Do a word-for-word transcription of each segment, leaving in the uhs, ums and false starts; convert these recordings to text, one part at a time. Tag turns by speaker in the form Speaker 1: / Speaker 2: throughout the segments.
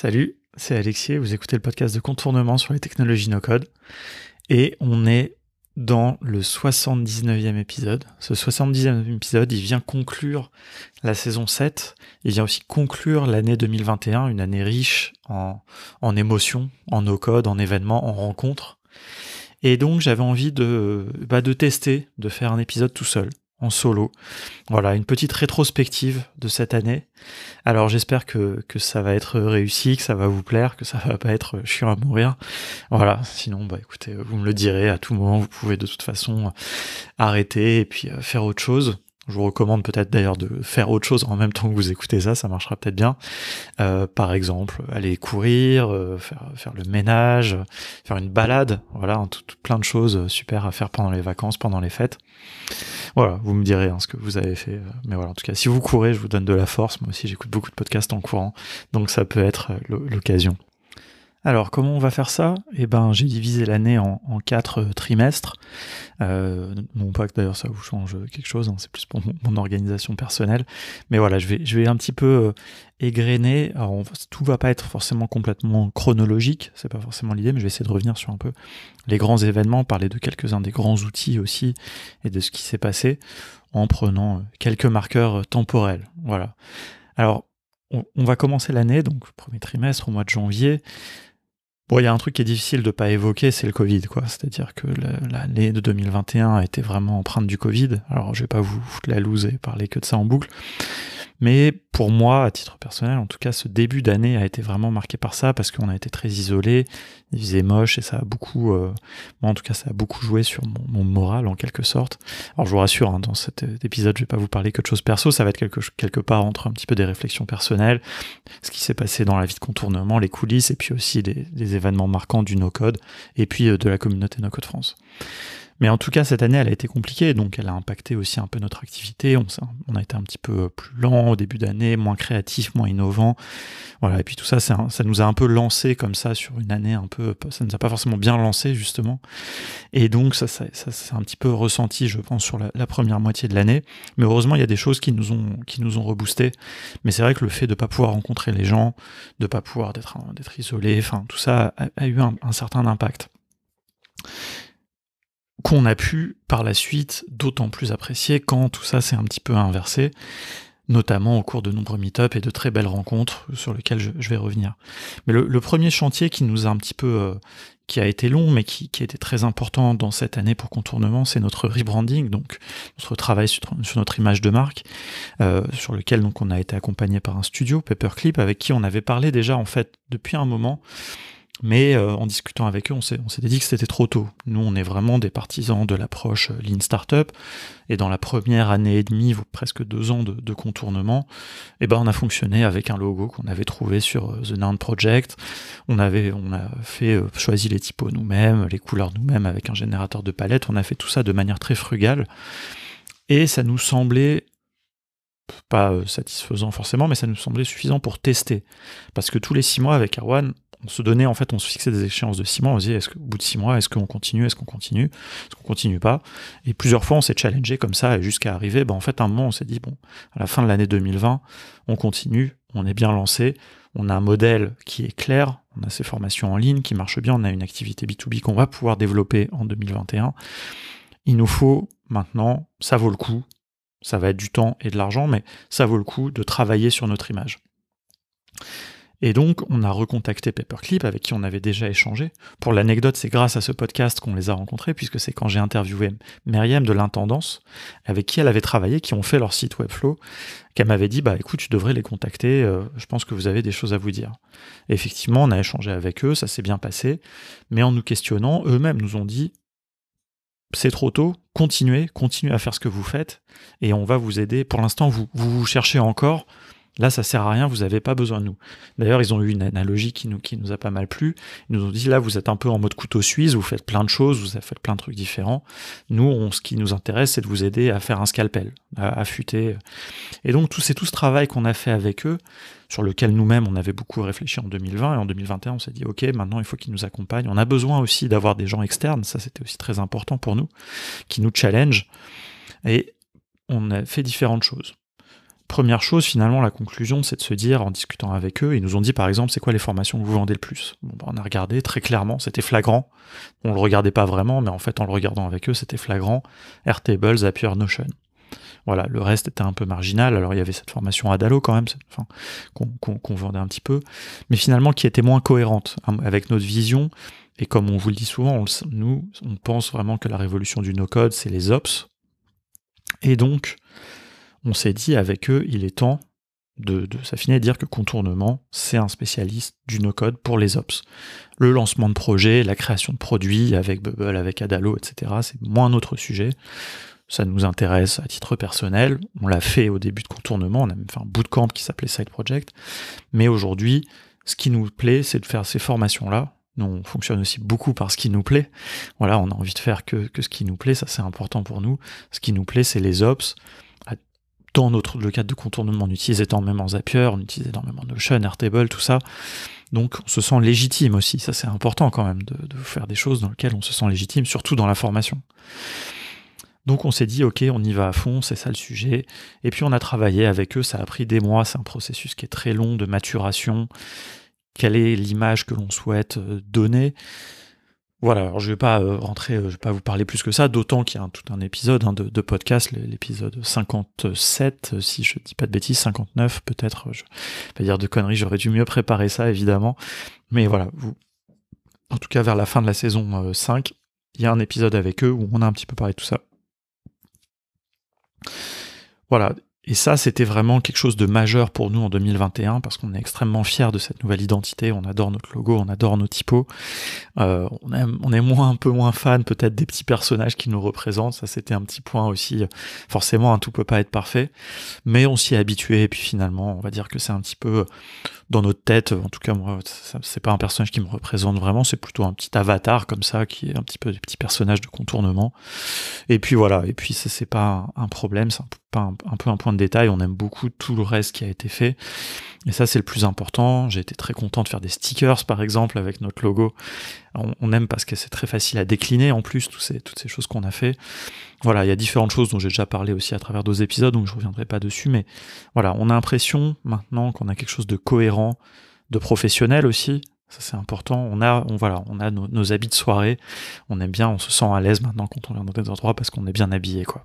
Speaker 1: Salut, c'est Alexis, vous écoutez le podcast de Contournement sur les technologies no-code et on est dans le soixante-dix-neuvième épisode. Ce soixante-dixième épisode, il vient conclure la saison sept, il vient aussi conclure l'année deux mille vingt et un, une année riche en, en émotions, en no-code, en événements, en rencontres. Et donc j'avais envie de, bah, de tester, de faire un épisode tout seul, en solo. Voilà, une petite rétrospective de cette année. Alors j'espère que, que ça va être réussi, que ça va vous plaire, que ça va pas être chiant à mourir. Voilà, sinon bah écoutez, vous me le direz à tout moment, vous pouvez de toute façon arrêter et puis faire autre chose. Je vous recommande peut-être d'ailleurs de faire autre chose en même temps que vous écoutez ça, ça marchera peut-être bien. Euh, par exemple, aller courir, euh, faire, faire le ménage, faire une balade, voilà, hein, tout, tout, plein de choses super à faire pendant les vacances, pendant les fêtes. Voilà, vous me direz hein, ce que vous avez fait. Mais voilà, en tout cas, si vous courez, je vous donne de la force. Moi aussi, j'écoute beaucoup de podcasts en courant, donc ça peut être l'occasion. Alors, comment on va faire ça ? Eh ben, j'ai divisé l'année en, en quatre trimestres. Euh, non pas que d'ailleurs ça vous change quelque chose, hein, c'est plus pour mon, mon organisation personnelle. Mais voilà, je vais, je vais un petit peu euh, égrener. Alors, on, tout va pas être forcément complètement chronologique, c'est pas forcément l'idée, mais je vais essayer de revenir sur un peu les grands événements, parler de quelques-uns des grands outils aussi et de ce qui s'est passé en prenant quelques marqueurs temporels. Voilà. Alors, on, on va commencer l'année, donc premier trimestre au mois de janvier. Bon, il y a un truc qui est difficile de ne pas évoquer, c'est le Covid, quoi. C'est-à-dire que l'année de deux mille vingt et un a été vraiment empreinte du Covid. Alors, je vais pas vous foutre la loose et parler que de ça en boucle. Mais pour moi, à titre personnel, en tout cas, ce début d'année a été vraiment marqué par ça, parce qu'on a été très isolés, il faisait moche, et ça a beaucoup, euh, moi en tout cas, ça a beaucoup joué sur mon, mon moral, en quelque sorte. Alors, je vous rassure, hein, dans cet épisode, je vais pas vous parler que de choses perso, ça va être quelque, quelque part entre un petit peu des réflexions personnelles, ce qui s'est passé dans la vie de Contournement, les coulisses, et puis aussi des, des événements marquants du no-code, et puis euh, de la communauté no-code France. Mais en tout cas, cette année, elle a été compliquée, donc elle a impacté aussi un peu notre activité. On, on a été un petit peu plus lent au début d'année, moins créatif, moins innovant. Voilà, et puis tout ça, ça, ça nous a un peu lancé comme ça sur une année un peu... Ça nous a pas forcément bien lancé, justement. Et donc, ça, ça, ça s'est un petit peu ressenti, je pense, sur la, la première moitié de l'année. Mais heureusement, il y a des choses qui nous ont, qui nous ont reboosté. Mais c'est vrai que le fait de ne pas pouvoir rencontrer les gens, de ne pas pouvoir d'être, d'être isolé, enfin, tout ça a, a eu un, un certain impact. Qu'on a pu, par la suite, d'autant plus apprécier quand tout ça s'est un petit peu inversé, notamment au cours de nombreux meet-up et de très belles rencontres sur lesquelles je, je vais revenir. Mais le, le premier chantier qui nous a un petit peu... Euh, qui a été long, mais qui, qui a été très important dans cette année pour Contournement, c'est notre rebranding, donc notre travail sur, sur notre image de marque, euh, sur lequel donc, on a été accompagné par un studio, Paperclip, avec qui on avait parlé déjà, en fait, depuis un moment. Mais euh, en discutant avec eux, on, s'est, on s'était dit que c'était trop tôt. Nous, on est vraiment des partisans de l'approche Lean Startup, et dans la première année et demie, presque deux ans de, de Contournement, eh ben, on a fonctionné avec un logo qu'on avait trouvé sur euh, The Noun Project. On avait, on a fait euh, choisi les typos nous-mêmes, les couleurs nous-mêmes avec un générateur de palette. On a fait tout ça de manière très frugale, et ça nous semblait pas euh, satisfaisant forcément, mais ça nous semblait suffisant pour tester. Parce que tous les six mois avec Erwan, on se donnait, en fait, on se fixait des échéances de six mois, on se disait, est-ce qu'au bout de six mois, est-ce qu'on continue, est-ce qu'on continue, est-ce qu'on continue pas ? Et plusieurs fois, on s'est challengé comme ça, et jusqu'à arriver, ben, en fait, à un moment, on s'est dit, bon, à la fin de l'année deux mille vingt, on continue, on est bien lancé, on a un modèle qui est clair, on a ces formations en ligne qui marchent bien, on a une activité B deux B qu'on va pouvoir développer en deux mille vingt et un. Il nous faut, maintenant, ça vaut le coup, ça va être du temps et de l'argent, mais ça vaut le coup de travailler sur notre image. Et donc, on a recontacté Paperclip, avec qui on avait déjà échangé. Pour l'anecdote, c'est grâce à ce podcast qu'on les a rencontrés, puisque c'est quand j'ai interviewé Myriam de l'Intendance, avec qui elle avait travaillé, qui ont fait leur site Webflow, qu'elle m'avait dit, bah écoute, tu devrais les contacter, euh, je pense que vous avez des choses à vous dire. Et effectivement, on a échangé avec eux, ça s'est bien passé, mais en nous questionnant, eux-mêmes nous ont dit, c'est trop tôt, continuez, continuez à faire ce que vous faites, et on va vous aider. Pour l'instant, vous vous, vous cherchez encore, là ça sert à rien, vous n'avez pas besoin de nous. D'ailleurs, ils ont eu une analogie qui nous, qui nous a pas mal plu, ils nous ont dit, là vous êtes un peu en mode couteau suisse, vous faites plein de choses, vous avez fait plein de trucs différents, nous, on, ce qui nous intéresse, c'est de vous aider à faire un scalpel, à affûter. Et donc, tout, c'est tout ce travail qu'on a fait avec eux, sur lequel nous-mêmes, on avait beaucoup réfléchi en deux mille vingt, et en deux mille vingt et un, on s'est dit, ok, maintenant, il faut qu'ils nous accompagnent. On a besoin aussi d'avoir des gens externes, ça, c'était aussi très important pour nous, qui nous challenge, et on a fait différentes choses. première chose, finalement, la conclusion, c'est de se dire, en discutant avec eux, ils nous ont dit, par exemple, c'est quoi les formations que vous vendez le plus? Bon, bah, on a regardé très clairement, c'était flagrant. On le regardait pas vraiment, mais en fait, en le regardant avec eux, c'était flagrant. Airtable, Zapier, Notion. Voilà, le reste était un peu marginal. Alors, il y avait cette formation Adalo quand même, enfin, qu'on, qu'on, qu'on vendait un petit peu, mais finalement qui était moins cohérente hein, avec notre vision. Et comme on vous le dit souvent, on, nous, on pense vraiment que la révolution du no-code, c'est les ops. Et donc, on s'est dit avec eux, il est temps de, de s'affiner et de dire que Contournement, c'est un spécialiste du no-code pour les ops. Le lancement de projets, la création de produits avec Bubble, avec Adalo, et cetera, c'est moins notre sujet. Ça nous intéresse à titre personnel. On l'a fait au début de Contournement, on a même fait un bootcamp qui s'appelait Side Project. Mais aujourd'hui, ce qui nous plaît, c'est de faire ces formations-là. Nous, on fonctionne aussi beaucoup par ce qui nous plaît. Voilà, on a envie de faire que, que ce qui nous plaît, ça c'est important pour nous. Ce qui nous plaît, c'est les ops. Dans notre, le cadre de Contournement, on utilise énormément Zapier, on utilise énormément Notion, Airtable, tout ça. Donc on se sent légitime aussi. Ça c'est important quand même de, de faire des choses dans lesquelles on se sent légitime, surtout dans la formation. Donc on s'est dit, ok, on y va à fond, c'est ça le sujet. Et puis on a travaillé avec eux, ça a pris des mois, c'est un processus qui est très long de maturation. Quelle est l'image que l'on souhaite donner? Voilà, alors je vais pas euh, rentrer, euh, je vais pas vous parler plus que ça, d'autant qu'il y a un, tout un épisode hein, de, de podcast, l'épisode cinquante-sept, si je dis pas de bêtises, cinquante-neuf peut-être, je vais pas dire de conneries, j'aurais dû mieux préparer ça évidemment. Mais voilà, vous, en tout cas vers la fin de la saison euh, cinq, il y a un épisode avec eux où on a un petit peu parlé de tout ça. Voilà, et ça c'était vraiment quelque chose de majeur pour nous en deux mille vingt et un parce qu'on est extrêmement fiers de cette nouvelle identité, on adore notre logo, on adore nos typos, euh, on, aime, on est moins, un peu moins fan peut-être des petits personnages qui nous représentent, ça c'était un petit point aussi, forcément hein, tout peut pas être parfait, mais on s'y est habitué et puis finalement on va dire que c'est un petit peu dans notre tête, en tout cas moi ça, c'est pas un personnage qui me représente vraiment, c'est plutôt un petit avatar comme ça qui est un petit peu des petits personnages de Contournement. Et puis voilà, et puis ça, c'est pas un problème, c'est un, pas un, un peu un point de détail, on aime beaucoup tout le reste qui a été fait, et ça c'est le plus important. J'ai été très content de faire des stickers par exemple avec notre logo, on, on aime parce que c'est très facile à décliner en plus, tous ces, toutes ces choses qu'on a fait. Voilà, il y a différentes choses dont j'ai déjà parlé aussi à travers d'autres épisodes, donc je reviendrai pas dessus, mais voilà, on a l'impression maintenant qu'on a quelque chose de cohérent, de professionnel aussi. Ça c'est important. On a, on voilà, on a nos, nos habits de soirée. On aime bien, on se sent à l'aise maintenant quand on vient dans des endroits parce qu'on est bien habillé, quoi.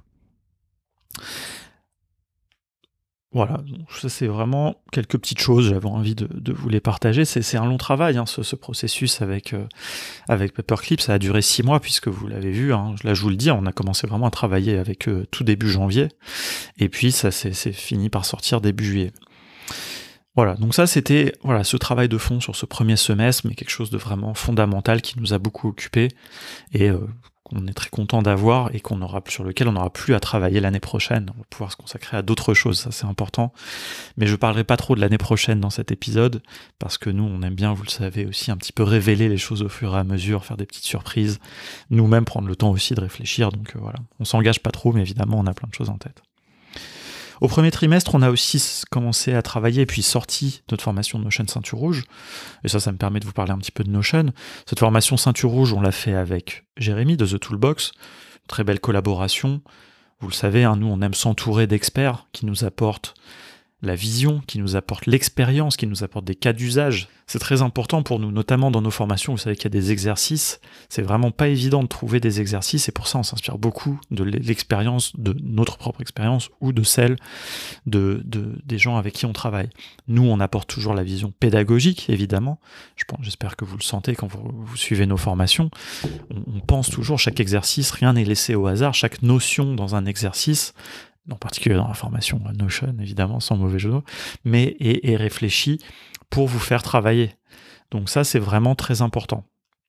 Speaker 1: Voilà, donc ça c'est vraiment quelques petites choses. J'avais envie de, de vous les partager. C'est, c'est un long travail, hein, ce, ce processus avec euh, avec Paperclip. Ça a duré six mois puisque vous l'avez vu. Hein, là, je vous le dis, on a commencé vraiment à travailler avec eux tout début janvier, et puis ça c'est, c'est fini par sortir début juillet. Voilà, donc ça c'était voilà ce travail de fond sur ce premier semestre, mais quelque chose de vraiment fondamental qui nous a beaucoup occupé et euh, qu'on est très content d'avoir et qu'on aura sur lequel on n'aura plus à travailler l'année prochaine. On va pouvoir se consacrer à d'autres choses, ça c'est important. Mais je parlerai pas trop de l'année prochaine dans cet épisode parce que nous on aime bien, vous le savez aussi, un petit peu révéler les choses au fur et à mesure, faire des petites surprises, nous-mêmes prendre le temps aussi de réfléchir. Donc euh, voilà, on s'engage pas trop, mais évidemment on a plein de choses en tête. Au premier trimestre, on a aussi commencé à travailler et puis sorti notre formation Notion Ceinture Rouge. Et ça, ça me permet de vous parler un petit peu de Notion. Cette formation Ceinture Rouge, on l'a fait avec Jérémy de The Toolbox. Très belle collaboration. Vous le savez, hein, nous, on aime s'entourer d'experts qui nous apportent la vision, qui nous apporte l'expérience, qui nous apporte des cas d'usage. C'est très important pour nous, notamment dans nos formations. Vous savez qu'il y a des exercices. C'est vraiment pas évident de trouver des exercices et pour ça, on s'inspire beaucoup de l'expérience, de notre propre expérience ou de celle de, de, des gens avec qui on travaille. Nous, on apporte toujours la vision pédagogique, évidemment. Je pense, j'espère que vous le sentez quand vous, vous suivez nos formations. On, on pense toujours chaque exercice, rien n'est laissé au hasard. Chaque notion dans un exercice, en particulier dans la formation Notion, évidemment, sans mauvais jeu de mots, mais est, est réfléchi pour vous faire travailler. Donc ça, c'est vraiment très important.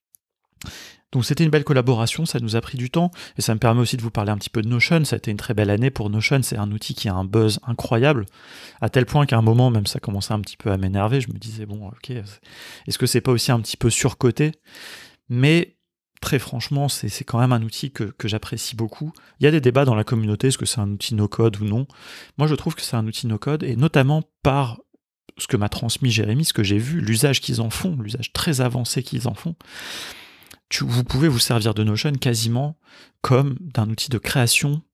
Speaker 1: Donc c'était une belle collaboration, ça nous a pris du temps, et ça me permet aussi de vous parler un petit peu de Notion. Ça a été une très belle année pour Notion, c'est un outil qui a un buzz incroyable, à tel point qu'à un moment, même ça commençait un petit peu à m'énerver, je me disais, bon, ok, est-ce que c'est pas aussi un petit peu surcoté? Mais très franchement, c'est, c'est quand même un outil que, que j'apprécie beaucoup. Il y a des débats dans la communauté, est-ce que c'est un outil no-code ou non? Moi, je trouve que c'est un outil no-code, et notamment par ce que m'a transmis Jérémy, ce que j'ai vu, l'usage qu'ils en font, l'usage très avancé qu'ils en font. Tu, vous pouvez vous servir de Notion quasiment comme d'un outil de création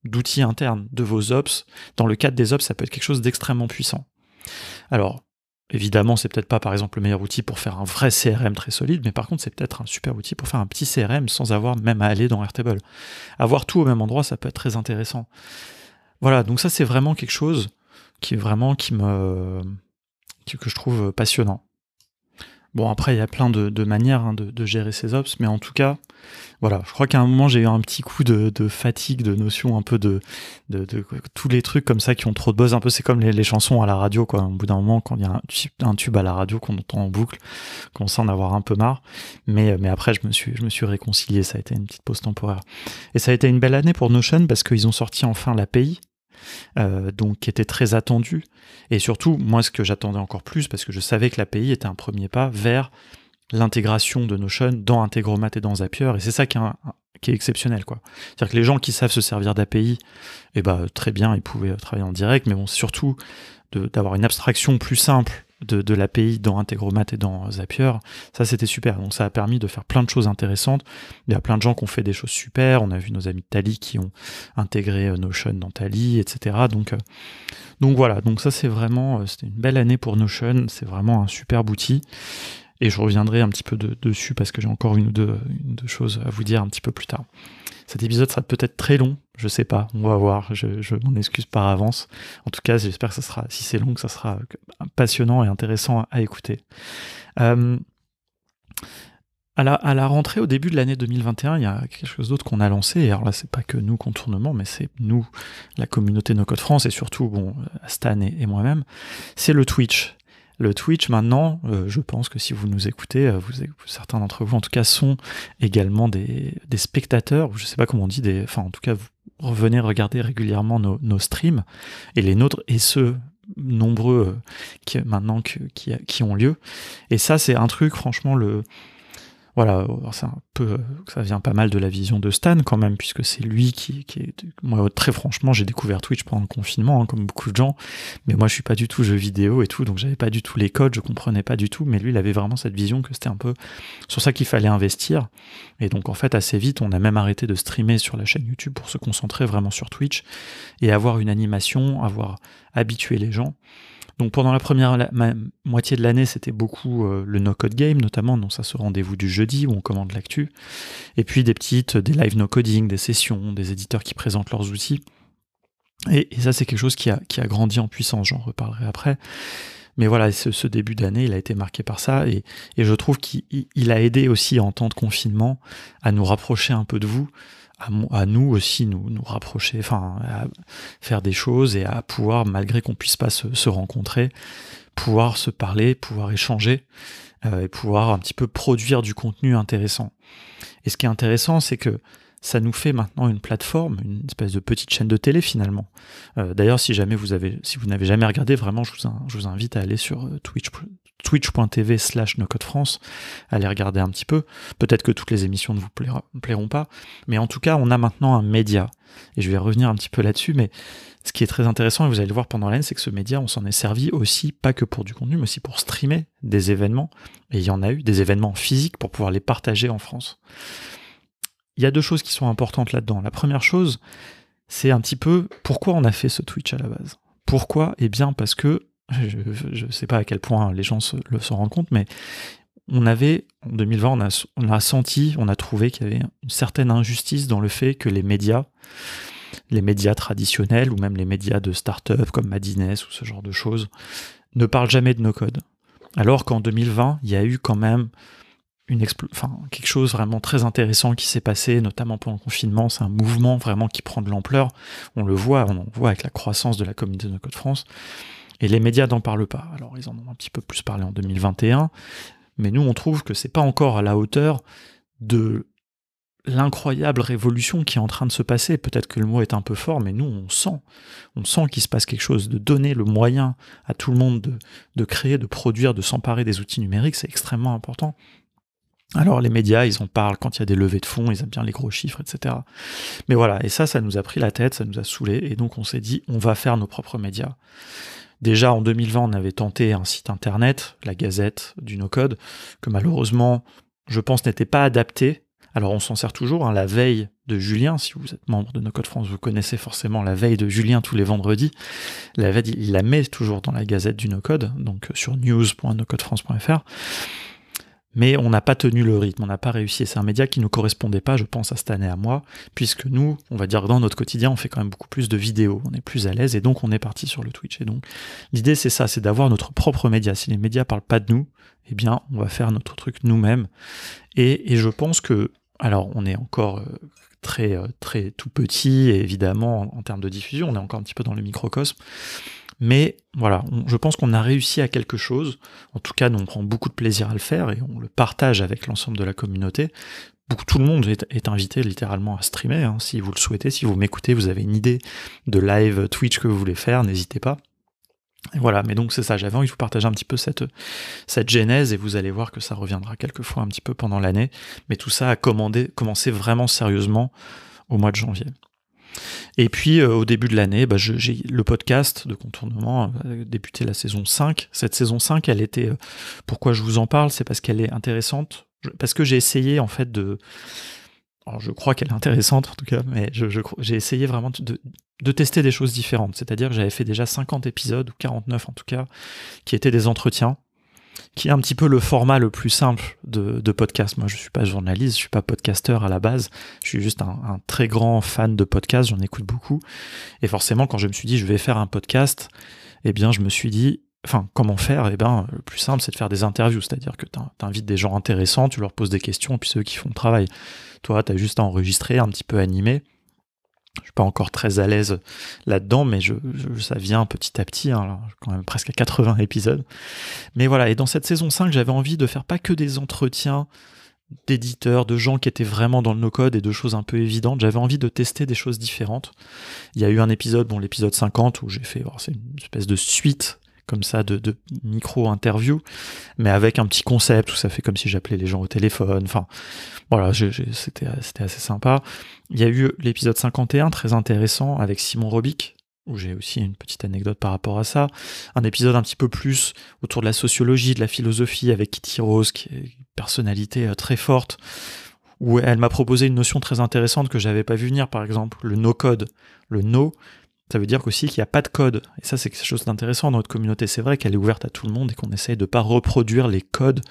Speaker 1: d'outils internes de vos ops. Dans le cadre des ops, ça peut être quelque chose d'extrêmement puissant. Alors, évidemment, c'est peut-être pas, par exemple, le meilleur outil pour faire un vrai C R M très solide, mais par contre, c'est peut-être un super outil pour faire un petit C R M sans avoir même à aller dans Airtable. Avoir tout au même endroit, ça peut être très intéressant. Voilà, donc ça, c'est vraiment quelque chose qui vraiment qui me qui, que je trouve passionnant. Bon, après, il y a plein de, de manières hein, de, de gérer ces ops, mais en tout cas, voilà, je crois qu'à un moment, j'ai eu un petit coup de, de fatigue, de notion un peu de, de, de, de tous les trucs comme ça qui ont trop de buzz. Un peu, c'est comme les, les chansons à la radio, quoi. Au bout d'un moment, quand il y a un, un tube à la radio qu'on entend en boucle, on commence à en avoir un peu marre. Mais, mais après, je me suis, je me suis réconcilié. Ça a été une petite pause temporaire. Et ça a été une belle année pour Notion parce qu'ils ont sorti enfin l'A P I. Euh, donc qui était très attendu, et surtout moi ce que j'attendais encore plus, parce que je savais que l'A P I était un premier pas vers l'intégration de Notion dans Integromat et dans Zapier, et c'est ça qui est, un, qui est exceptionnel, quoi. C'est-à-dire que les gens qui savent se servir d'A P I, eh ben, très bien, ils pouvaient travailler en direct, mais bon, surtout de, d'avoir une abstraction plus simple de, de l'A P I dans Integromat et dans Zapier, ça c'était super. Donc ça a permis de faire plein de choses intéressantes. Il y a plein de gens qui ont fait des choses super. On a vu nos amis de Tally qui ont intégré Notion dans Tally, et cetera. Donc, euh, donc voilà, donc ça c'est vraiment, c'était une belle année pour Notion. C'est vraiment un superbe outil. Et je reviendrai un petit peu de, dessus parce que j'ai encore une ou deux, une ou deux choses à vous dire un petit peu plus tard. Cet épisode sera peut-être très long, je sais pas, on va voir, je, je m'en excuse par avance. En tout cas, j'espère que ça sera, si c'est long, que ça sera passionnant et intéressant à, à écouter. Euh, à, la, à la rentrée, au début de l'année deux mille vingt et un, il y a quelque chose d'autre qu'on a lancé, et alors là, c'est pas que nous, Contournement, mais c'est nous, la communauté No Code France, et surtout, bon, Stan et, et moi-même, c'est le Twitch. Le Twitch, maintenant, euh, je pense que si vous nous écoutez, euh, vous, certains d'entre vous, en tout cas, sont également des, des spectateurs, ou je sais pas comment on dit, des, enfin, en tout cas, vous revenez regarder régulièrement nos, nos streams, et les nôtres, et ceux nombreux euh, qui, maintenant que, qui, qui ont lieu. Et ça, c'est un truc, franchement, le... Voilà, c'est un peu, ça vient pas mal de la vision de Stan quand même, puisque c'est lui qui, qui est, moi très franchement, j'ai découvert Twitch pendant le confinement, hein, comme beaucoup de gens, mais moi je suis pas du tout jeu vidéo et tout, donc j'avais pas du tout les codes, je comprenais pas du tout, mais lui il avait vraiment cette vision que c'était un peu sur ça qu'il fallait investir, et donc en fait assez vite on a même arrêté de streamer sur la chaîne YouTube pour se concentrer vraiment sur Twitch, et avoir une animation, avoir habitué les gens. Donc pendant la première la, ma, moitié de l'année, c'était beaucoup euh, le No Code Game, notamment, donc ça ce rendez-vous du jeudi où on commande l'actu, et puis des petites, des live no coding, des sessions, des éditeurs qui présentent leurs outils. Et, et ça c'est quelque chose qui a, qui a grandi en puissance, j'en reparlerai après. Mais voilà, ce, ce début d'année, il a été marqué par ça, et, et je trouve qu'il il a aidé aussi en temps de confinement à nous rapprocher un peu de vous, à, à nous aussi nous, nous rapprocher, enfin à faire des choses et à pouvoir, malgré qu'on puisse pas se, se rencontrer, pouvoir se parler, pouvoir échanger euh, et pouvoir un petit peu produire du contenu intéressant. Et ce qui est intéressant, c'est que ça nous fait maintenant une plateforme, une espèce de petite chaîne de télé finalement. Euh, d'ailleurs, si jamais vous avez, si vous n'avez jamais regardé, vraiment, je vous, je vous invite à aller sur Twitch, twitch.tv slash NoCodeFrance, aller regarder un petit peu. Peut-être que toutes les émissions ne vous plaira, plairont pas, mais en tout cas, on a maintenant un média. Et je vais revenir un petit peu là-dessus, mais ce qui est très intéressant, et vous allez le voir pendant l'année, c'est que ce média, on s'en est servi aussi, pas que pour du contenu, mais aussi pour streamer des événements. Et il y en a eu, des événements physiques pour pouvoir les partager en France. Il y a deux choses qui sont importantes là-dedans. La première chose, c'est un petit peu pourquoi on a fait ce Twitch à la base. Pourquoi ? Eh bien parce que, je ne sais pas à quel point les gens se, le s'en rendent compte, mais on avait, en deux mille vingt, on a, on a senti, on a trouvé qu'il y avait une certaine injustice dans le fait que les médias, les médias traditionnels, ou même les médias de start-up comme Madines ou ce genre de choses, ne parlent jamais de no-code. Alors qu'en deux mille vingt, il y a eu quand même Une expl- enfin, quelque chose vraiment très intéressant qui s'est passé, notamment pendant le confinement. C'est un mouvement vraiment qui prend de l'ampleur. On le voit, on le voit avec la croissance de la communauté de No Code France. Et les médias n'en parlent pas. Alors, ils en ont un petit peu plus parlé en deux mille vingt et un, mais nous, on trouve que c'est pas encore à la hauteur de l'incroyable révolution qui est en train de se passer. Peut-être que le mot est un peu fort, mais nous, on sent, on sent qu'il se passe quelque chose. De donner le moyen à tout le monde de, de créer, de produire, de s'emparer des outils numériques, c'est extrêmement important. Alors les médias, ils en parlent quand il y a des levées de fonds, ils aiment bien les gros chiffres, et cetera. Mais voilà, et ça, ça nous a pris la tête, ça nous a saoulés, et donc on s'est dit, on va faire nos propres médias. Déjà en deux mille vingt, on avait tenté un site internet, la Gazette du No-Code, que malheureusement, je pense, n'était pas adapté Alors on s'en sert toujours, hein, la veille de Julien, si vous êtes membre de No Code France, vous connaissez forcément la veille de Julien tous les vendredis. La veille, il la met toujours dans la gazette du No Code, donc sur news point no code france point f r. Mais on n'a pas tenu le rythme, on n'a pas réussi. C'est un média qui ne nous correspondait pas, je pense, à cette année à moi, puisque nous, on va dire dans notre quotidien, on fait quand même beaucoup plus de vidéos, on est plus à l'aise, et donc on est parti sur le Twitch. Et donc l'idée c'est ça, c'est d'avoir notre propre média. Si les médias parlent pas de nous, eh bien on va faire notre truc nous-mêmes. Et, et je pense que, alors on est encore euh, très, euh, très tout petit, et évidemment en, en termes de diffusion, on est encore un petit peu dans le microcosme, mais voilà, on, je pense qu'on a réussi à quelque chose. En tout cas, nous, on prend beaucoup de plaisir à le faire et on le partage avec l'ensemble de la communauté. Beaucoup, tout le monde est, est invité littéralement à streamer, hein, si vous le souhaitez. Si vous m'écoutez, vous avez une idée de live Twitch que vous voulez faire, n'hésitez pas. Et voilà, mais donc c'est ça, j'avais envie de vous partager un petit peu cette, cette genèse, et vous allez voir que ça reviendra quelquefois un petit peu pendant l'année. Mais tout ça a commandé, commencé vraiment sérieusement au mois de janvier. Et puis euh, au début de l'année, bah, je, j'ai le podcast de Contournement a débuté la saison cinq. Cette saison cinq, elle était... Euh, pourquoi je vous en parle, c'est parce qu'elle est intéressante. Je, parce que j'ai essayé en fait de... Alors je crois qu'elle est intéressante en tout cas, mais je, je, j'ai essayé vraiment de, de tester des choses différentes. C'est-à-dire que j'avais fait déjà cinquante épisodes, ou quarante-neuf en tout cas, qui étaient des entretiens, qui est un petit peu le format le plus simple de, de podcast. Moi, je suis pas journaliste, je suis pas podcasteur à la base, je suis juste un, un très grand fan de podcast, j'en écoute beaucoup, et forcément, quand je me suis dit, je vais faire un podcast, eh bien, je me suis dit, enfin, comment faire? Eh bien, le plus simple, c'est de faire des interviews, c'est-à-dire que t'invites des gens intéressants, tu leur poses des questions, et puis c'est eux qui font le travail. Toi, t'as juste à enregistrer, un petit peu animer. Je suis pas encore très à l'aise là-dedans, mais je, je, ça vient petit à petit, hein, alors, quand même presque à quatre-vingts épisodes. Mais voilà, et dans cette saison cinq, j'avais envie de faire pas que des entretiens d'éditeurs, de gens qui étaient vraiment dans le no-code et de choses un peu évidentes. J'avais envie de tester des choses différentes. Il y a eu un épisode, bon, l'épisode cinquante, où j'ai fait, alors, c'est une espèce de suite comme ça de, de micro-interview, mais avec un petit concept où ça fait comme si j'appelais les gens au téléphone. Enfin, voilà, j'ai, j'ai, c'était, c'était assez sympa. Il y a eu l'épisode cinquante et un, très intéressant, avec Simon Robic, où j'ai aussi une petite anecdote par rapport à ça. Un épisode un petit peu plus autour de la sociologie, de la philosophie, avec Kitty Rose, qui est une personnalité très forte, où elle m'a proposé une notion très intéressante que j'avais pas vu venir, par exemple, le no-code. Le no, ça veut dire aussi qu'il n'y a pas de code. Et ça, c'est quelque chose d'intéressant dans notre communauté. C'est vrai qu'elle est ouverte à tout le monde et qu'on essaye de ne pas reproduire les codes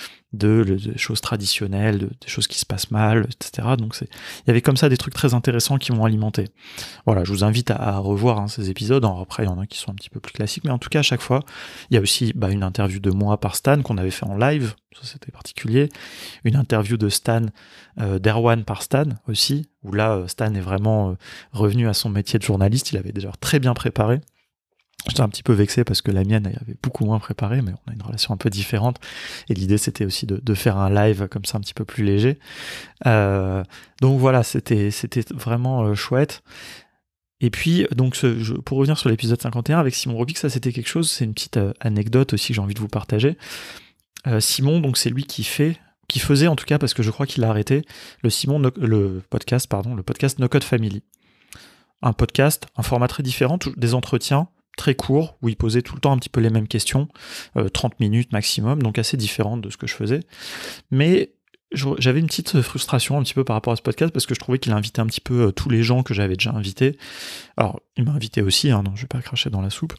Speaker 1: de, de, de choses traditionnelles, de, des choses qui se passent mal, et cetera. Donc c'est, il y avait comme ça des trucs très intéressants qui m'ont alimenté. Voilà, je vous invite à, à revoir hein, ces épisodes. Alors après, il y en a qui sont un petit peu plus classiques, mais en tout cas, à chaque fois, il y a aussi bah, une interview de moi par Stan qu'on avait fait en live, ça c'était particulier. Une interview de Stan, euh, d'Erwan par Stan aussi, où là, euh, Stan est vraiment euh, revenu à son métier de journaliste. Il avait déjà très bien préparé. J'étais un petit peu vexé parce que la mienne elle avait beaucoup moins préparé, mais on a une relation un peu différente. Et l'idée, c'était aussi de, de faire un live comme ça un petit peu plus léger. Euh, donc voilà, c'était, c'était vraiment euh, chouette. Et puis, donc, ce, je, pour revenir sur l'épisode cinquante et un avec Simon Robic, ça c'était quelque chose, c'est une petite euh, anecdote aussi que j'ai envie de vous partager. Euh, Simon, donc c'est lui qui fait, qui faisait en tout cas, parce que je crois qu'il a arrêté, le, Simon no, le podcast, pardon, le podcast No Code Family. Un podcast, un format très différent, des entretiens, très court, où il posait tout le temps un petit peu les mêmes questions, euh, trente minutes maximum, donc assez différente de ce que je faisais. Mais je, j'avais une petite frustration un petit peu par rapport à ce podcast, parce que je trouvais qu'il invitait un petit peu euh, tous les gens que j'avais déjà invités. Alors, il m'a invité aussi, hein, non, je vais pas cracher dans la soupe.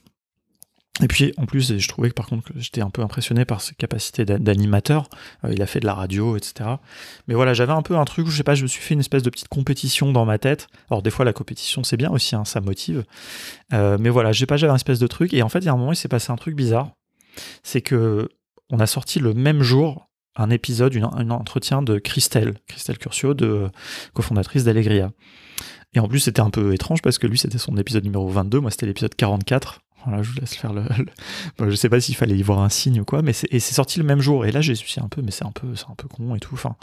Speaker 1: Et puis, en plus, je trouvais que par contre, que j'étais un peu impressionné par ses capacités d'animateur. Euh, il a fait de la radio, et cetera. Mais voilà, j'avais un peu un truc où, je sais pas, je me suis fait une espèce de petite compétition dans ma tête. Alors, des fois, la compétition, c'est bien aussi, hein, ça motive. Euh, mais voilà, je sais pas, j'avais un espèce de truc. Et en fait, il y a un moment, il s'est passé un truc bizarre. C'est que on a sorti le même jour un épisode, une, un entretien de Christelle, Christelle Curcio, de cofondatrice d'Allegria. Et en plus, c'était un peu étrange parce que lui, c'était son épisode numéro vingt-deux, moi, c'était l'épisode quarante-quatre. Voilà, je vous laisse faire le... le... Bon, je sais pas s'il fallait y voir un signe ou quoi, mais c'est, et c'est sorti le même jour. Et là, j'ai suis un peu, mais c'est un peu, c'est un peu con et tout. Enfin,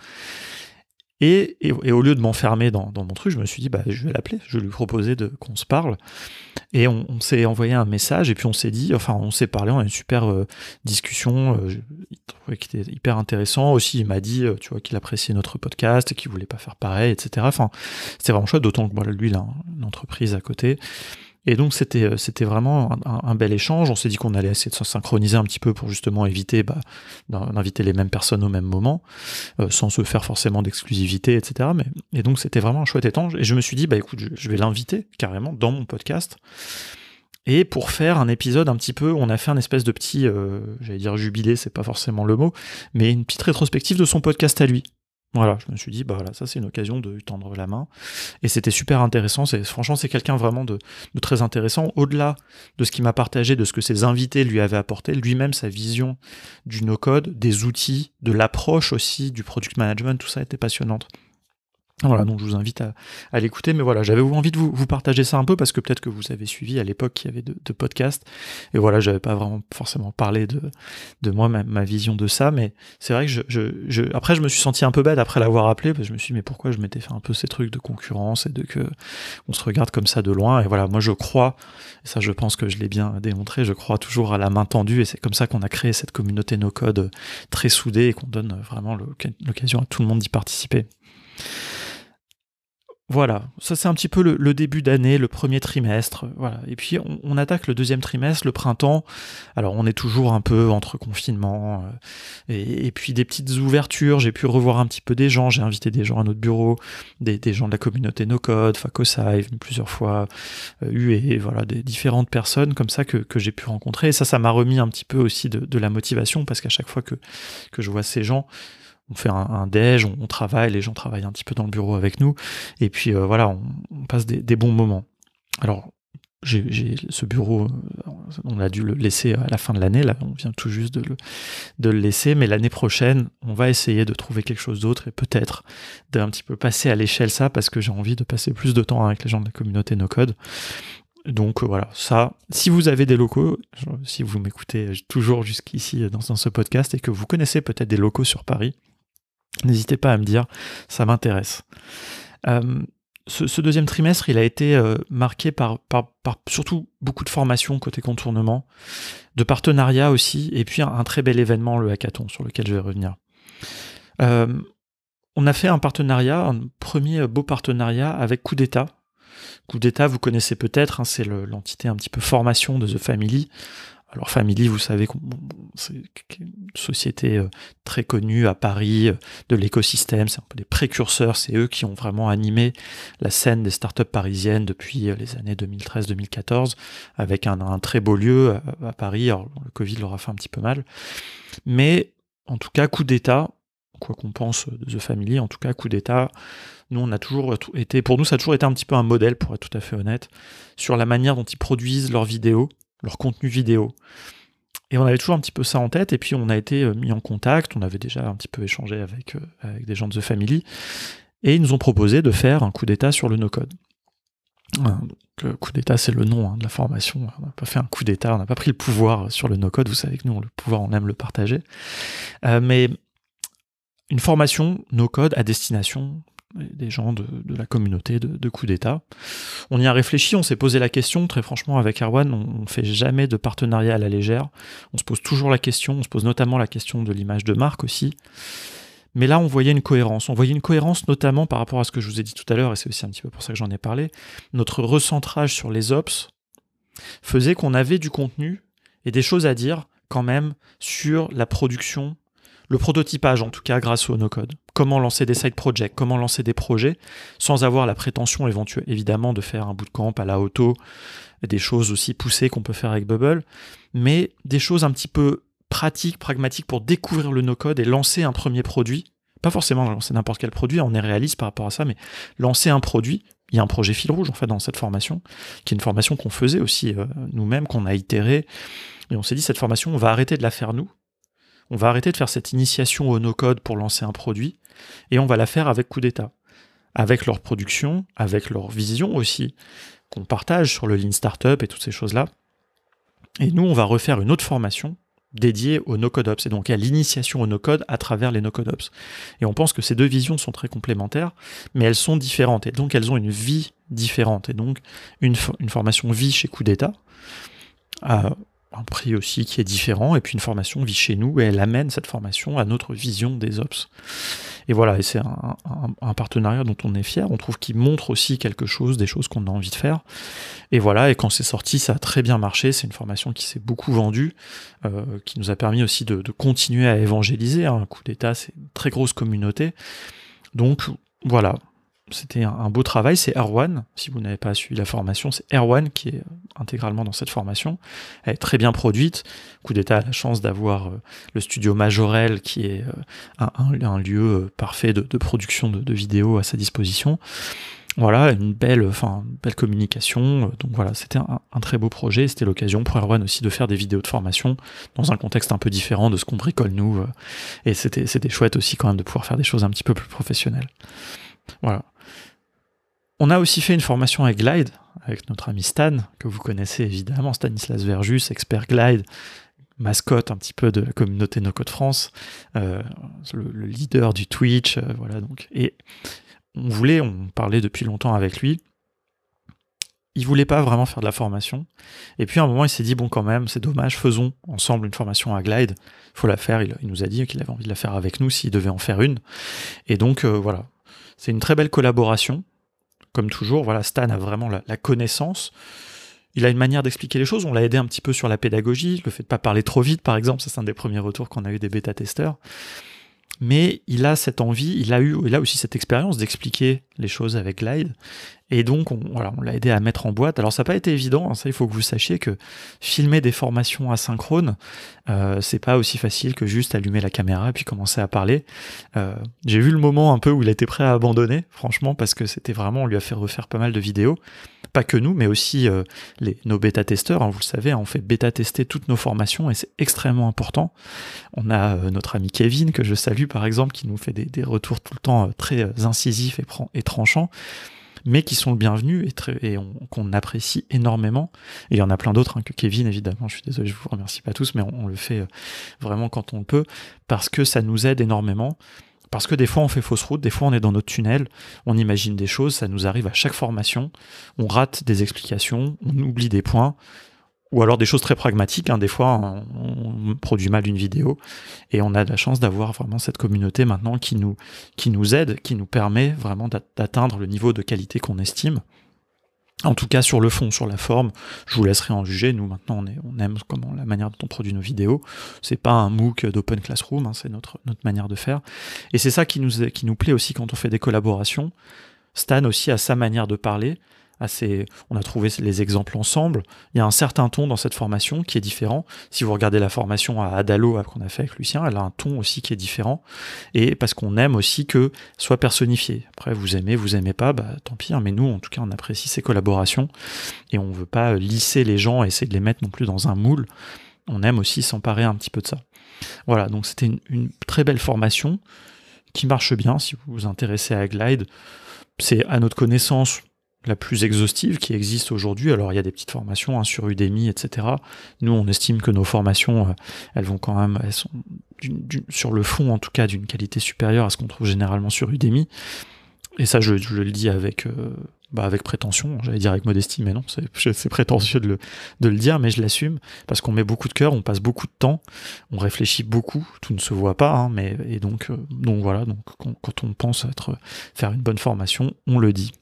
Speaker 1: et, et, et au lieu de m'enfermer dans, dans mon truc, je me suis dit, bah, je vais l'appeler, je vais lui proposer de, qu'on se parle. Et on, on s'est envoyé un message et puis on s'est dit, enfin, on s'est parlé, on a eu une super euh, discussion. Euh, il trouvait qu'il était hyper intéressant. Aussi, il m'a dit, euh, tu vois, qu'il appréciait notre podcast et qu'il voulait pas faire pareil, et cetera. Enfin, c'était vraiment chouette, d'autant que voilà, lui, il a une entreprise à côté. Et donc c'était c'était vraiment un, un bel échange. On s'est dit qu'on allait essayer de se synchroniser un petit peu pour justement éviter bah, d'inviter les mêmes personnes au même moment, euh, sans se faire forcément d'exclusivité, et cetera. Mais, et donc c'était vraiment un chouette échange. Et je me suis dit, bah écoute, je, je vais l'inviter carrément dans mon podcast. Et pour faire un épisode un petit peu, on a fait un espèce de petit, euh, j'allais dire jubilé, c'est pas forcément le mot, mais une petite rétrospective de son podcast à lui. Voilà, je me suis dit, bah voilà, ça c'est une occasion de lui tendre la main. Et c'était super intéressant. C'est, franchement, c'est quelqu'un vraiment de, de très intéressant. Au-delà de ce qu'il m'a partagé, de ce que ses invités lui avaient apporté, lui-même, sa vision du no-code, des outils, de l'approche aussi, du product management, tout ça était passionnante. Voilà, donc je vous invite à, à l'écouter, mais voilà, j'avais envie de vous, vous partager ça un peu parce que peut-être que vous avez suivi à l'époque qu'il y avait de, de podcasts, et voilà, j'avais pas vraiment forcément parlé de, de moi, ma, ma vision de ça, mais c'est vrai que je, je, je, après je me suis senti un peu bête après l'avoir appelé, parce que je me suis dit, mais pourquoi je m'étais fait un peu ces trucs de concurrence et de que on se regarde comme ça de loin, et voilà, moi je crois, et ça je pense que je l'ai bien démontré, je crois toujours à la main tendue, et c'est comme ça qu'on a créé cette communauté no-code très soudée et qu'on donne vraiment l'occasion à tout le monde d'y participer. Voilà, ça c'est un petit peu le, le début d'année, le premier trimestre, voilà. Et puis on, on attaque le deuxième trimestre, le printemps. Alors on est toujours un peu entre confinement euh, et, et puis des petites ouvertures. J'ai pu revoir un petit peu des gens, j'ai invité des gens à notre bureau, des, des gens de la communauté no-code, Facosa est venu plusieurs fois, euh, U E, voilà, des différentes personnes comme ça que, que j'ai pu rencontrer. Et ça, ça m'a remis un petit peu aussi de, de la motivation parce qu'à chaque fois que, que je vois ces gens, on fait un, un déj, on, on travaille, les gens travaillent un petit peu dans le bureau avec nous, et puis euh, voilà, on, on passe des, des bons moments. Alors, j'ai, j'ai ce bureau, on a dû le laisser à la fin de l'année, là, on vient tout juste de le, de le laisser, mais l'année prochaine, on va essayer de trouver quelque chose d'autre, et peut-être d'un petit peu passer à l'échelle ça, parce que j'ai envie de passer plus de temps avec les gens de la communauté no-code. Donc euh, voilà, ça, si vous avez des locaux, si vous m'écoutez toujours jusqu'ici dans, dans ce podcast, et que vous connaissez peut-être des locaux sur Paris, n'hésitez pas à me dire, ça m'intéresse. Euh, ce, ce deuxième trimestre, il a été euh, marqué par, par, par surtout beaucoup de formations côté contournement, de partenariats aussi, et puis un, un très bel événement, le hackathon, sur lequel je vais revenir. Euh, on a fait un partenariat, un premier beau partenariat avec Coup d'État. Coup d'État, vous connaissez peut-être, hein, c'est le, l'entité un petit peu formation de The Family. Alors Family, vous savez, c'est une société très connue à Paris, de l'écosystème, c'est un peu des précurseurs, c'est eux qui ont vraiment animé la scène des startups parisiennes depuis les années deux mille treize deux mille quatorze, avec un, un très beau lieu à, à Paris. Alors le Covid leur a fait un petit peu mal, mais en tout cas, Coup d'État, quoi qu'on pense de The Family, en tout cas, Coup d'État, nous on a toujours été, pour nous ça a toujours été un petit peu un modèle, pour être tout à fait honnête, sur la manière dont ils produisent leurs vidéos, leur contenu vidéo. Et on avait toujours un petit peu ça en tête, et puis on a été mis en contact, on avait déjà un petit peu échangé avec, euh, avec des gens de The Family, et ils nous ont proposé de faire un coup d'État sur le no-code. Donc, le coup d'État, c'est le nom hein, de la formation, on n'a pas fait un coup d'État, on n'a pas pris le pouvoir sur le no-code, vous savez que nous, le pouvoir, on aime le partager. Euh, mais une formation no-code à destination des gens de, de la communauté de, de Coup d'État. On y a réfléchi, on s'est posé la question, très franchement avec Erwan, on ne fait jamais de partenariat à la légère, on se pose toujours la question, on se pose notamment la question de l'image de marque aussi, mais là on voyait une cohérence, on voyait une cohérence notamment par rapport à ce que je vous ai dit tout à l'heure, et c'est aussi un petit peu pour ça que j'en ai parlé, notre recentrage sur les ops faisait qu'on avait du contenu et des choses à dire quand même sur la production, le prototypage en tout cas grâce au no-code. Comment lancer des side projects, comment lancer des projets sans avoir la prétention éventuelle évidemment de faire un bootcamp à la auto, des choses aussi poussées qu'on peut faire avec Bubble, mais des choses un petit peu pratiques, pragmatiques pour découvrir le no-code et lancer un premier produit. Pas forcément lancer n'importe quel produit, on est réaliste par rapport à ça, mais lancer un produit. Il y a un projet fil rouge en fait dans cette formation, qui est une formation qu'on faisait aussi euh, nous-mêmes, qu'on a itéré, et on s'est dit cette formation, on va arrêter de la faire nous. On va arrêter de faire cette initiation au no-code pour lancer un produit, et on va la faire avec Coup d'État, avec leur production, avec leur vision aussi, qu'on partage sur le Lean Startup et toutes ces choses-là. Et nous, on va refaire une autre formation dédiée au no-code ops, et donc à l'initiation au no-code à travers les no-code ops. Et on pense que ces deux visions sont très complémentaires, mais elles sont différentes, et donc elles ont une vie différente. Et donc, une, une formation vie chez Coup d'État, euh, un prix aussi qui est différent, et puis une formation vit chez nous, et elle amène cette formation à notre vision des ops. Et voilà, et c'est un, un, un partenariat dont on est fier, on trouve qu'il montre aussi quelque chose, des choses qu'on a envie de faire. Et voilà, et quand c'est sorti, ça a très bien marché, c'est une formation qui s'est beaucoup vendue, euh, qui nous a permis aussi de, de continuer à évangéliser, hein. Un coup d'état, c'est une très grosse communauté. Donc voilà, c'était un, un beau travail, c'est Erwan, si vous n'avez pas suivi la formation, c'est Erwan qui est intégralement dans cette formation, elle est très bien produite. Coup d'état a la chance d'avoir euh, le studio Majorel qui est euh, un, un, un lieu euh, parfait de, de production de, de vidéos à sa disposition. Voilà, une belle, enfin, une belle communication, donc voilà, c'était un, un très beau projet, c'était l'occasion pour Erwan aussi de faire des vidéos de formation dans un contexte un peu différent de ce qu'on bricole nous, euh, et c'était, c'était chouette aussi quand même de pouvoir faire des choses un petit peu plus professionnelles. Voilà. On a aussi fait une formation avec Glide, avec notre ami Stan, que vous connaissez évidemment, Stanislas Verjus, expert Glide, mascotte un petit peu de la communauté No Code France, euh, le, le leader du Twitch, euh, voilà donc. Et on voulait, on parlait depuis longtemps avec lui, il voulait pas vraiment faire de la formation, et puis à un moment il s'est dit bon quand même, c'est dommage, faisons ensemble une formation à Glide, il faut la faire, il, il nous a dit qu'il avait envie de la faire avec nous s'il devait en faire une, et donc euh, voilà, c'est une très belle collaboration. Comme toujours, voilà, Stan a vraiment la, la connaissance. Il a une manière d'expliquer les choses. On l'a aidé un petit peu sur la pédagogie, le fait de ne pas parler trop vite, par exemple. Ça, c'est un des premiers retours qu'on a eu des bêta-testeurs. Mais il a cette envie, il a eu, il a aussi cette expérience d'expliquer les choses avec Glide. Et donc, on, voilà, on l'a aidé à mettre en boîte. Alors, ça n'a pas été évident, hein, ça, il faut que vous sachiez que filmer des formations asynchrones, euh, c'est pas aussi facile que juste allumer la caméra et puis commencer à parler. Euh, j'ai vu le moment un peu où il était prêt à abandonner, franchement, parce que c'était vraiment, on lui a fait refaire pas mal de vidéos. Pas que nous, mais aussi euh, les, nos bêta-testeurs, hein, vous le savez, hein, on fait bêta-tester toutes nos formations et c'est extrêmement important. On a euh, notre ami Kevin, que je salue par exemple, qui nous fait des, des retours tout le temps euh, très euh, incisifs et, et tranchants, mais qui sont le bienvenu et, très, et on, qu'on apprécie énormément. Et il y en a plein d'autres hein, que Kevin, évidemment, je suis désolé, je vous remercie pas tous, mais on, on le fait euh, vraiment quand on le peut, parce que ça nous aide énormément. Parce que des fois on fait fausse route, des fois on est dans notre tunnel, on imagine des choses, ça nous arrive à chaque formation, on rate des explications, on oublie des points, ou alors des choses très pragmatiques, hein, des fois on, on produit mal une vidéo, et on a de la chance d'avoir vraiment cette communauté maintenant qui nous, qui nous aide, qui nous permet vraiment d'atteindre le niveau de qualité qu'on estime. En tout cas, sur le fond, sur la forme, je vous laisserai en juger. Nous, maintenant, on, est, on aime comment, la manière dont on produit nos vidéos. C'est pas un MOOC d'Open Classroom, hein, c'est notre, notre manière de faire. Et c'est ça qui nous, qui nous plaît aussi quand on fait des collaborations. Stan aussi a sa manière de parler. Assez, on a trouvé les exemples ensemble. Il y a un certain ton dans cette formation qui est différent. Si vous regardez la formation à Adalo qu'on a fait avec Lucien, elle a un ton aussi qui est différent. Et parce qu'on aime aussi que soit personnifié. Après, vous aimez, vous aimez pas, bah tant pis. Hein, mais nous, en tout cas, on apprécie ces collaborations et on veut pas lisser les gens et essayer de les mettre non plus dans un moule. On aime aussi s'emparer un petit peu de ça. Voilà, donc c'était une, une très belle formation qui marche bien. Si vous vous intéressez à Glide, c'est à notre connaissance la plus exhaustive qui existe aujourd'hui. Alors il y a des petites formations hein, sur Udemy, et cetera. Nous, on estime que nos formations, euh, elles vont quand même, elles sont d'une, d'une, sur le fond en tout cas d'une qualité supérieure à ce qu'on trouve généralement sur Udemy. Et ça, je, je le dis avec, euh, bah, avec prétention. J'allais dire avec modestie, mais non, c'est, c'est prétentieux de le, de le dire, mais je l'assume parce qu'on met beaucoup de cœur, on passe beaucoup de temps, on réfléchit beaucoup. Tout ne se voit pas, hein, mais et donc, euh, donc voilà. Donc quand, quand on pense être faire une bonne formation, on le dit.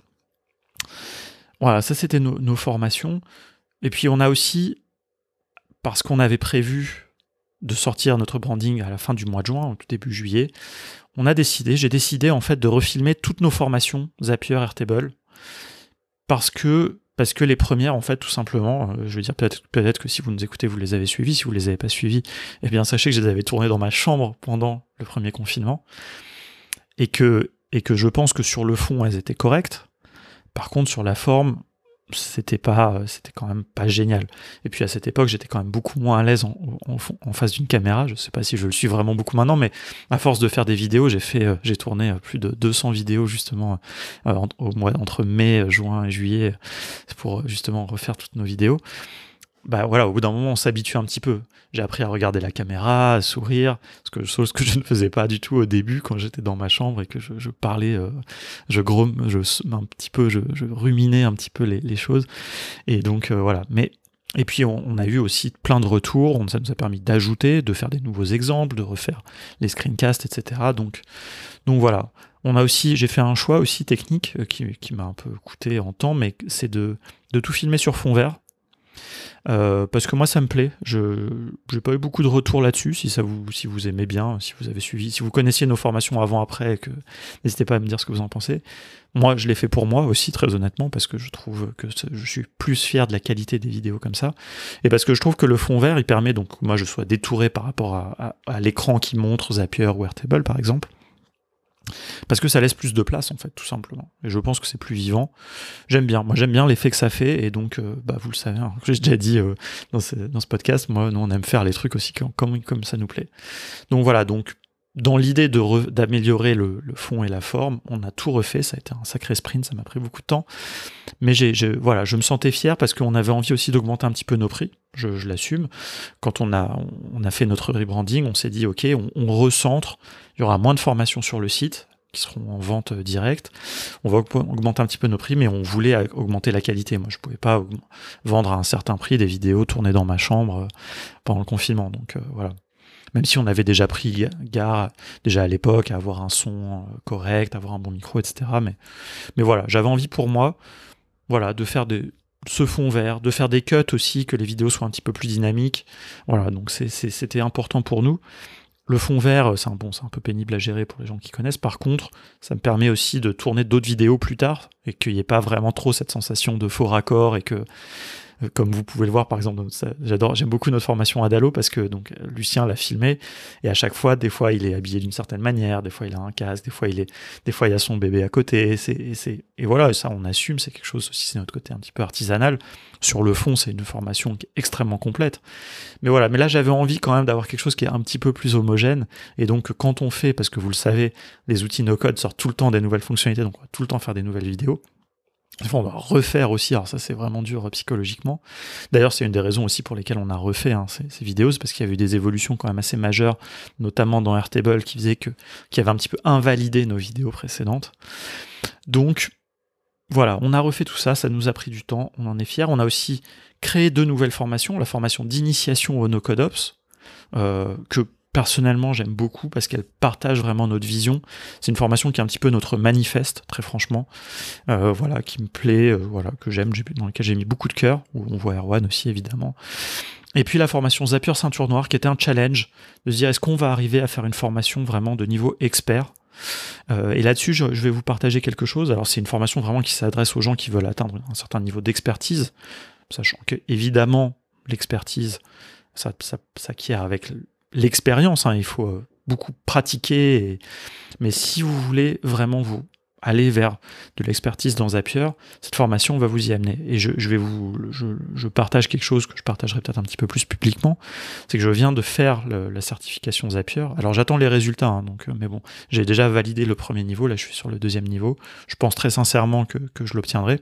Speaker 1: Voilà, ça c'était nos, nos formations. Et puis on a aussi, parce qu'on avait prévu de sortir notre branding à la fin du mois de juin, au tout début juillet, on a décidé, j'ai décidé en fait de refilmer toutes nos formations Zapier, Airtable, parce que, parce que les premières, en fait, tout simplement, euh, je veux dire, peut-être, peut-être que si vous nous écoutez, vous les avez suivies, si vous les avez pas suivies, eh bien sachez que je les avais tournées dans ma chambre pendant le premier confinement, et que, et que je pense que sur le fond, elles étaient correctes. Par contre, sur la forme, c'était pas, c'était quand même pas génial. Et puis à cette époque, j'étais quand même beaucoup moins à l'aise en, en, en face d'une caméra. Je sais pas si je le suis vraiment beaucoup maintenant, mais à force de faire des vidéos, j'ai fait, j'ai tourné plus de deux cents vidéos justement euh, au mois entre mai, juin et juillet pour justement refaire toutes nos vidéos. Bah voilà, au bout d'un moment, on s'habitue un petit peu. J'ai appris à regarder la caméra, à sourire, ce que, chose que je ne faisais pas du tout au début quand j'étais dans ma chambre et que je, je parlais, euh, je gromme, je un petit peu, je, je ruminais un petit peu les, les choses. Et donc euh, voilà. Mais Et puis on, on a eu aussi plein de retours, on, ça nous a permis d'ajouter, de faire des nouveaux exemples, de refaire les screencasts, et cetera. Donc, donc voilà. On a aussi, j'ai fait un choix aussi technique euh, qui, qui m'a un peu coûté en temps, mais c'est de, de tout filmer sur fond vert. Euh, parce que moi ça me plaît, je j'ai pas eu beaucoup de retours là-dessus. Si ça vous si vous aimez bien, si vous avez suivi, si vous connaissiez nos formations avant après, que n'hésitez pas à me dire ce que vous en pensez. Moi je l'ai fait pour moi aussi, très honnêtement, parce que je trouve que je suis plus fier de la qualité des vidéos comme ça, et parce que je trouve que le fond vert il permet, donc moi je sois détouré par rapport à, à, à l'écran qui montre Zapier ou Airtable par exemple, parce que ça laisse plus de place en fait, tout simplement. Et je pense que c'est plus vivant. J'aime bien, moi j'aime bien l'effet que ça fait, et donc euh, bah vous le savez, hein, j'ai déjà dit euh, dans, ce, dans ce podcast, moi nous on aime faire les trucs aussi comme, comme, comme ça nous plaît. Donc voilà, donc dans l'idée de re, d'améliorer le, le fond et la forme, on a tout refait, ça a été un sacré sprint, ça m'a pris beaucoup de temps, mais j'ai, j'ai, voilà, je me sentais fier parce qu'on avait envie aussi d'augmenter un petit peu nos prix, je, je l'assume. Quand on a, on a fait notre rebranding, on s'est dit ok, on, on recentre, il y aura moins de formations sur le site, qui seront en vente directe. On va augmenter un petit peu nos prix, mais on voulait augmenter la qualité. Moi, je pouvais pas vendre à un certain prix des vidéos tournées dans ma chambre pendant le confinement. Donc euh, voilà. Même si on avait déjà pris garde, déjà à l'époque, à avoir un son correct, avoir un bon micro, et cetera. Mais, mais voilà, j'avais envie pour moi, voilà, de faire des, ce fond vert, de faire des cuts aussi, que les vidéos soient un petit peu plus dynamiques. Voilà, donc c'est, c'est, c'était important pour nous. Le fond vert, c'est un, bon, c'est un peu pénible à gérer pour les gens qui connaissent. Par contre, ça me permet aussi de tourner d'autres vidéos plus tard et qu'il n'y ait pas vraiment trop cette sensation de faux raccord, et que, comme vous pouvez le voir par exemple, ça, j'adore, j'aime beaucoup notre formation Adalo parce que donc Lucien l'a filmé, et à chaque fois, des fois il est habillé d'une certaine manière, des fois il a un casque, des fois il est, des fois il y a son bébé à côté, et, c'est, et, c'est, et voilà, ça on assume, c'est quelque chose aussi, c'est notre côté un petit peu artisanal. Sur le fond, c'est une formation qui est extrêmement complète. Mais voilà, mais là j'avais envie quand même d'avoir quelque chose qui est un petit peu plus homogène, et donc quand on fait, parce que vous le savez, les outils no-code sortent tout le temps des nouvelles fonctionnalités, donc on va tout le temps faire des nouvelles vidéos. Enfin, on va refaire aussi, alors ça c'est vraiment dur euh, psychologiquement. D'ailleurs c'est une des raisons aussi pour lesquelles on a refait hein, ces, ces vidéos, c'est parce qu'il y avait eu des évolutions quand même assez majeures, notamment dans Airtable, qui faisait que, qui avait un petit peu invalidé nos vidéos précédentes. Donc voilà, on a refait tout ça, ça nous a pris du temps, on en est fiers. On a aussi créé deux nouvelles formations, la formation d'initiation au no-code-ops, euh, que personnellement j'aime beaucoup parce qu'elle partage vraiment notre vision. C'est une formation qui est un petit peu notre manifeste, très franchement, euh, voilà, qui me plaît, euh, voilà, que j'aime, dans laquelle j'ai mis beaucoup de cœur, où on voit Erwan aussi évidemment. Et puis la formation Zapier Ceinture Noire, qui était un challenge, de se dire est-ce qu'on va arriver à faire une formation vraiment de niveau expert. Euh, et là-dessus, je, je vais vous partager quelque chose. Alors c'est une formation vraiment qui s'adresse aux gens qui veulent atteindre un certain niveau d'expertise, sachant que évidemment l'expertise, ça, ça s'acquiert avec l'expérience, hein, il faut beaucoup pratiquer, et... mais si vous voulez vraiment vous aller vers de l'expertise dans Zapier, cette formation va vous y amener. Et je, je vais vous, je, je partage quelque chose que je partagerai peut-être un petit peu plus publiquement, c'est que je viens de faire le, la certification Zapier. Alors j'attends les résultats, hein, donc, mais bon, j'ai déjà validé le premier niveau, là je suis sur le deuxième niveau. Je pense très sincèrement que, que je l'obtiendrai.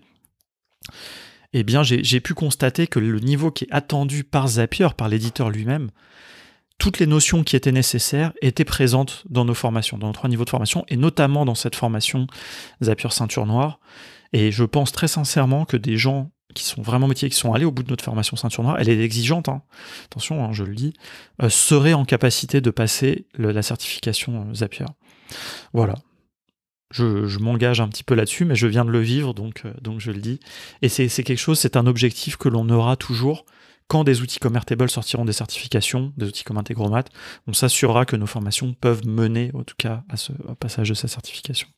Speaker 1: Eh bien, j'ai, j'ai pu constater que le niveau qui est attendu par Zapier, par l'éditeur lui-même, toutes les notions qui étaient nécessaires étaient présentes dans nos formations, dans nos trois niveaux de formation, et notamment dans cette formation Zapier Ceinture Noire. Et je pense très sincèrement que des gens qui sont vraiment métiers, qui sont allés au bout de notre formation Ceinture Noire, elle est exigeante, hein, attention, hein, je le dis, euh, seraient en capacité de passer le, la certification euh, Zapier. Voilà. Je, je m'engage un petit peu là-dessus, mais je viens de le vivre, donc, euh, donc je le dis. Et c'est, c'est quelque chose, c'est un objectif que l'on aura toujours. Quand des outils comme Airtable sortiront des certifications, des outils comme Integromat, on s'assurera que nos formations peuvent mener, en tout cas, à ce au passage de sa certification.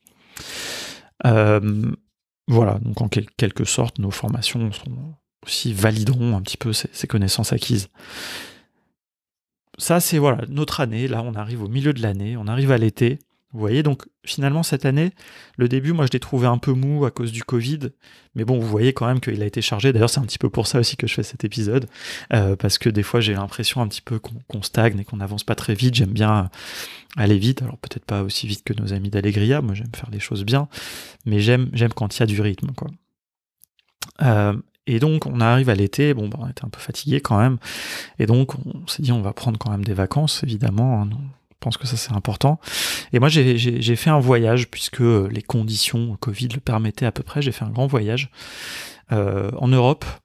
Speaker 1: Euh, voilà, donc en quel, quelque sorte, nos formations sont aussi valideront un petit peu ces, ces connaissances acquises. Ça, c'est voilà notre année. Là, on arrive au milieu de l'année, on arrive à l'été. Vous voyez, donc finalement cette année, le début, moi je l'ai trouvé un peu mou à cause du Covid, mais bon, vous voyez quand même qu'il a été chargé. D'ailleurs, c'est un petit peu pour ça aussi que je fais cet épisode, euh, parce que des fois j'ai l'impression un petit peu qu'on, qu'on stagne et qu'on n'avance pas très vite. J'aime bien aller vite, alors peut-être pas aussi vite que nos amis d'Allegria, moi j'aime faire les choses bien, mais j'aime, j'aime quand il y a du rythme, quoi. Euh, et donc on arrive à l'été, bon, bah, on était un peu fatigué quand même, et donc on s'est dit on va prendre quand même des vacances, évidemment, hein, je pense que ça c'est important. Et moi j'ai, j'ai, j'ai fait un voyage, puisque les conditions Covid le permettaient à peu près. J'ai fait un grand voyage euh, en Europe,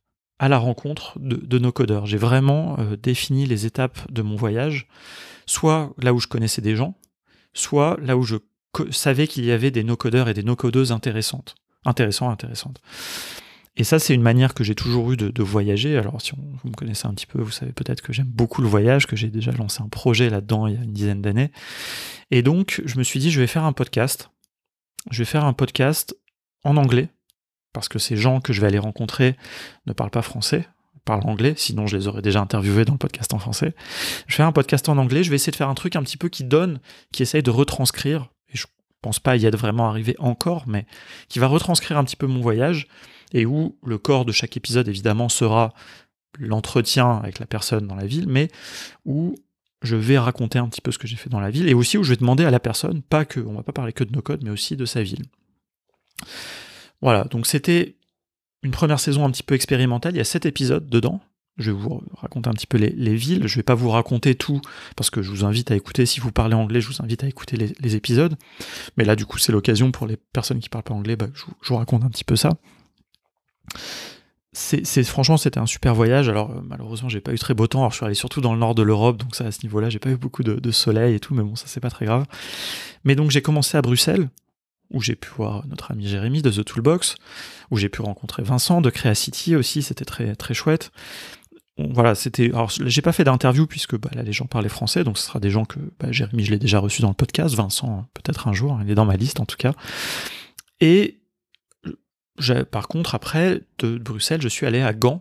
Speaker 1: à la rencontre de, de nos codeurs. J'ai vraiment euh, défini les étapes de mon voyage, soit là où je connaissais des gens, soit là où je co- savais qu'il y avait des no-codeurs et des no-codeuses intéressantes. Intéressants, intéressantes. Et ça, c'est une manière que j'ai toujours eue de, de voyager. Alors, si on, vous me connaissez un petit peu, vous savez peut-être que j'aime beaucoup le voyage, que j'ai déjà lancé un projet là-dedans il y a une dizaine d'années. Et donc, je me suis dit, je vais faire un podcast. Je vais faire un podcast en anglais, parce que ces gens que je vais aller rencontrer ne parlent pas français, parlent anglais, sinon je les aurais déjà interviewés dans le podcast en français. Je vais faire un podcast en anglais, je vais essayer de faire un truc un petit peu qui donne, qui essaye de retranscrire, et je pense pas y être vraiment arrivé encore, mais qui va retranscrire un petit peu mon voyage, et où le corps de chaque épisode, évidemment, sera l'entretien avec la personne dans la ville, mais où je vais raconter un petit peu ce que j'ai fait dans la ville, et aussi où je vais demander à la personne, pas que, on va pas parler que de nos codes, mais aussi de sa ville. Voilà, donc c'était une première saison un petit peu expérimentale, il y a sept épisodes dedans, je vais vous raconter un petit peu les, les villes, je vais pas vous raconter tout, parce que je vous invite à écouter, si vous parlez anglais, je vous invite à écouter les, les épisodes, mais là du coup c'est l'occasion pour les personnes qui parlent pas anglais, bah, je, vous, je vous raconte un petit peu ça. C'est, c'est, franchement, c'était un super voyage. Alors, euh, malheureusement, j'ai pas eu très beau temps. Alors, je suis allé surtout dans le nord de l'Europe, donc ça, à ce niveau-là, j'ai pas eu beaucoup de, de soleil et tout, mais bon, ça, c'est pas très grave. Mais donc, j'ai commencé à Bruxelles, où j'ai pu voir notre ami Jérémy de The Toolbox, où j'ai pu rencontrer Vincent de Creacity aussi. C'était très, très chouette. Bon, voilà, c'était. Alors, j'ai pas fait d'interview puisque bah, là, les gens parlaient français, donc ce sera des gens que bah, Jérémy, je l'ai déjà reçu dans le podcast. Vincent, peut-être un jour, il est dans ma liste en tout cas. Et J'ai, par contre, après, de Bruxelles, je suis allé à Gand,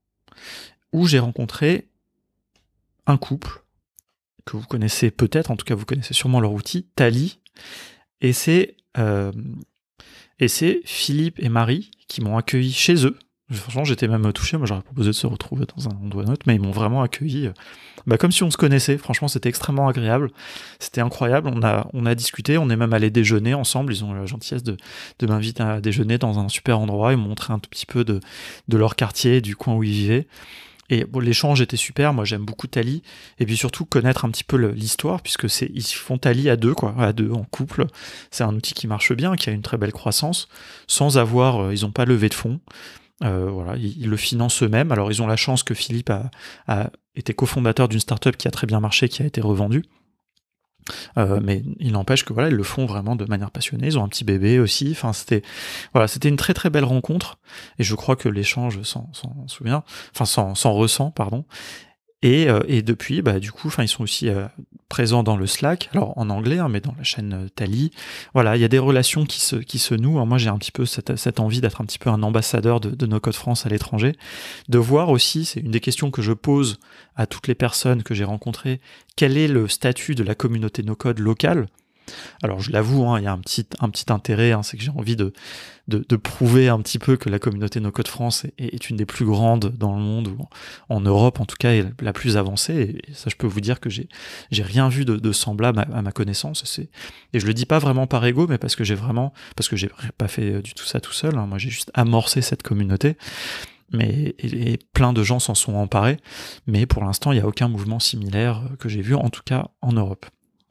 Speaker 1: où j'ai rencontré un couple que vous connaissez peut-être, en tout cas vous connaissez sûrement leur outil, Tally, et c'est, euh, et c'est Philippe et Marie qui m'ont accueilli chez eux. Franchement, j'étais même touché, moi j'aurais proposé de se retrouver dans un endroit ou un autre, mais ils m'ont vraiment accueilli bah, comme si on se connaissait. Franchement, c'était extrêmement agréable, c'était incroyable, on a, on a discuté, on est même allé déjeuner ensemble, ils ont eu la gentillesse de, de m'inviter à déjeuner dans un super endroit, ils m'ont montré un tout petit peu de, de leur quartier, du coin où ils vivaient. Et bon, l'échange était super, moi j'aime beaucoup Tally, et puis surtout connaître un petit peu le, l'histoire, puisque c'est, ils font Tally à deux, quoi, à deux, en couple. C'est un outil qui marche bien, qui a une très belle croissance, sans avoir, euh, ils n'ont pas levé de fonds. Euh, voilà, ils, ils le financent eux-mêmes. Alors ils ont la chance que Philippe a, a été cofondateur d'une startup qui a très bien marché, qui a été revendue. Euh, mais il n'empêche que voilà, ils le font vraiment de manière passionnée. Ils ont un petit bébé aussi. Enfin, c'était voilà, c'était une très très belle rencontre. Et je crois que l'échange s'en, s'en souvient, enfin s'en, s'en ressent, pardon. Et, euh, et depuis, bah, du coup, ils sont aussi euh, présents dans le Slack, alors en anglais, hein, mais dans la chaîne euh, Tally. Voilà, il y a des relations qui se, qui se nouent. Moi, j'ai un petit peu cette, cette envie d'être un petit peu un ambassadeur de, de No Code France à l'étranger, de voir aussi, c'est une des questions que je pose à toutes les personnes que j'ai rencontrées, quel est le statut de la communauté No Code locale. Alors je l'avoue, hein, il y a un petit, un petit intérêt, hein, c'est que j'ai envie de, de, de prouver un petit peu que la communauté No Code France est, est une des plus grandes dans le monde, ou en Europe en tout cas, est la plus avancée, et ça je peux vous dire que j'ai, j'ai rien vu de, de semblable à, à ma connaissance, c'est, et je le dis pas vraiment par ego, mais parce que j'ai vraiment, parce que j'ai pas fait du tout ça tout seul, hein, moi j'ai juste amorcé cette communauté, mais et, et plein de gens s'en sont emparés, mais pour l'instant il n'y a aucun mouvement similaire que j'ai vu, en tout cas en Europe.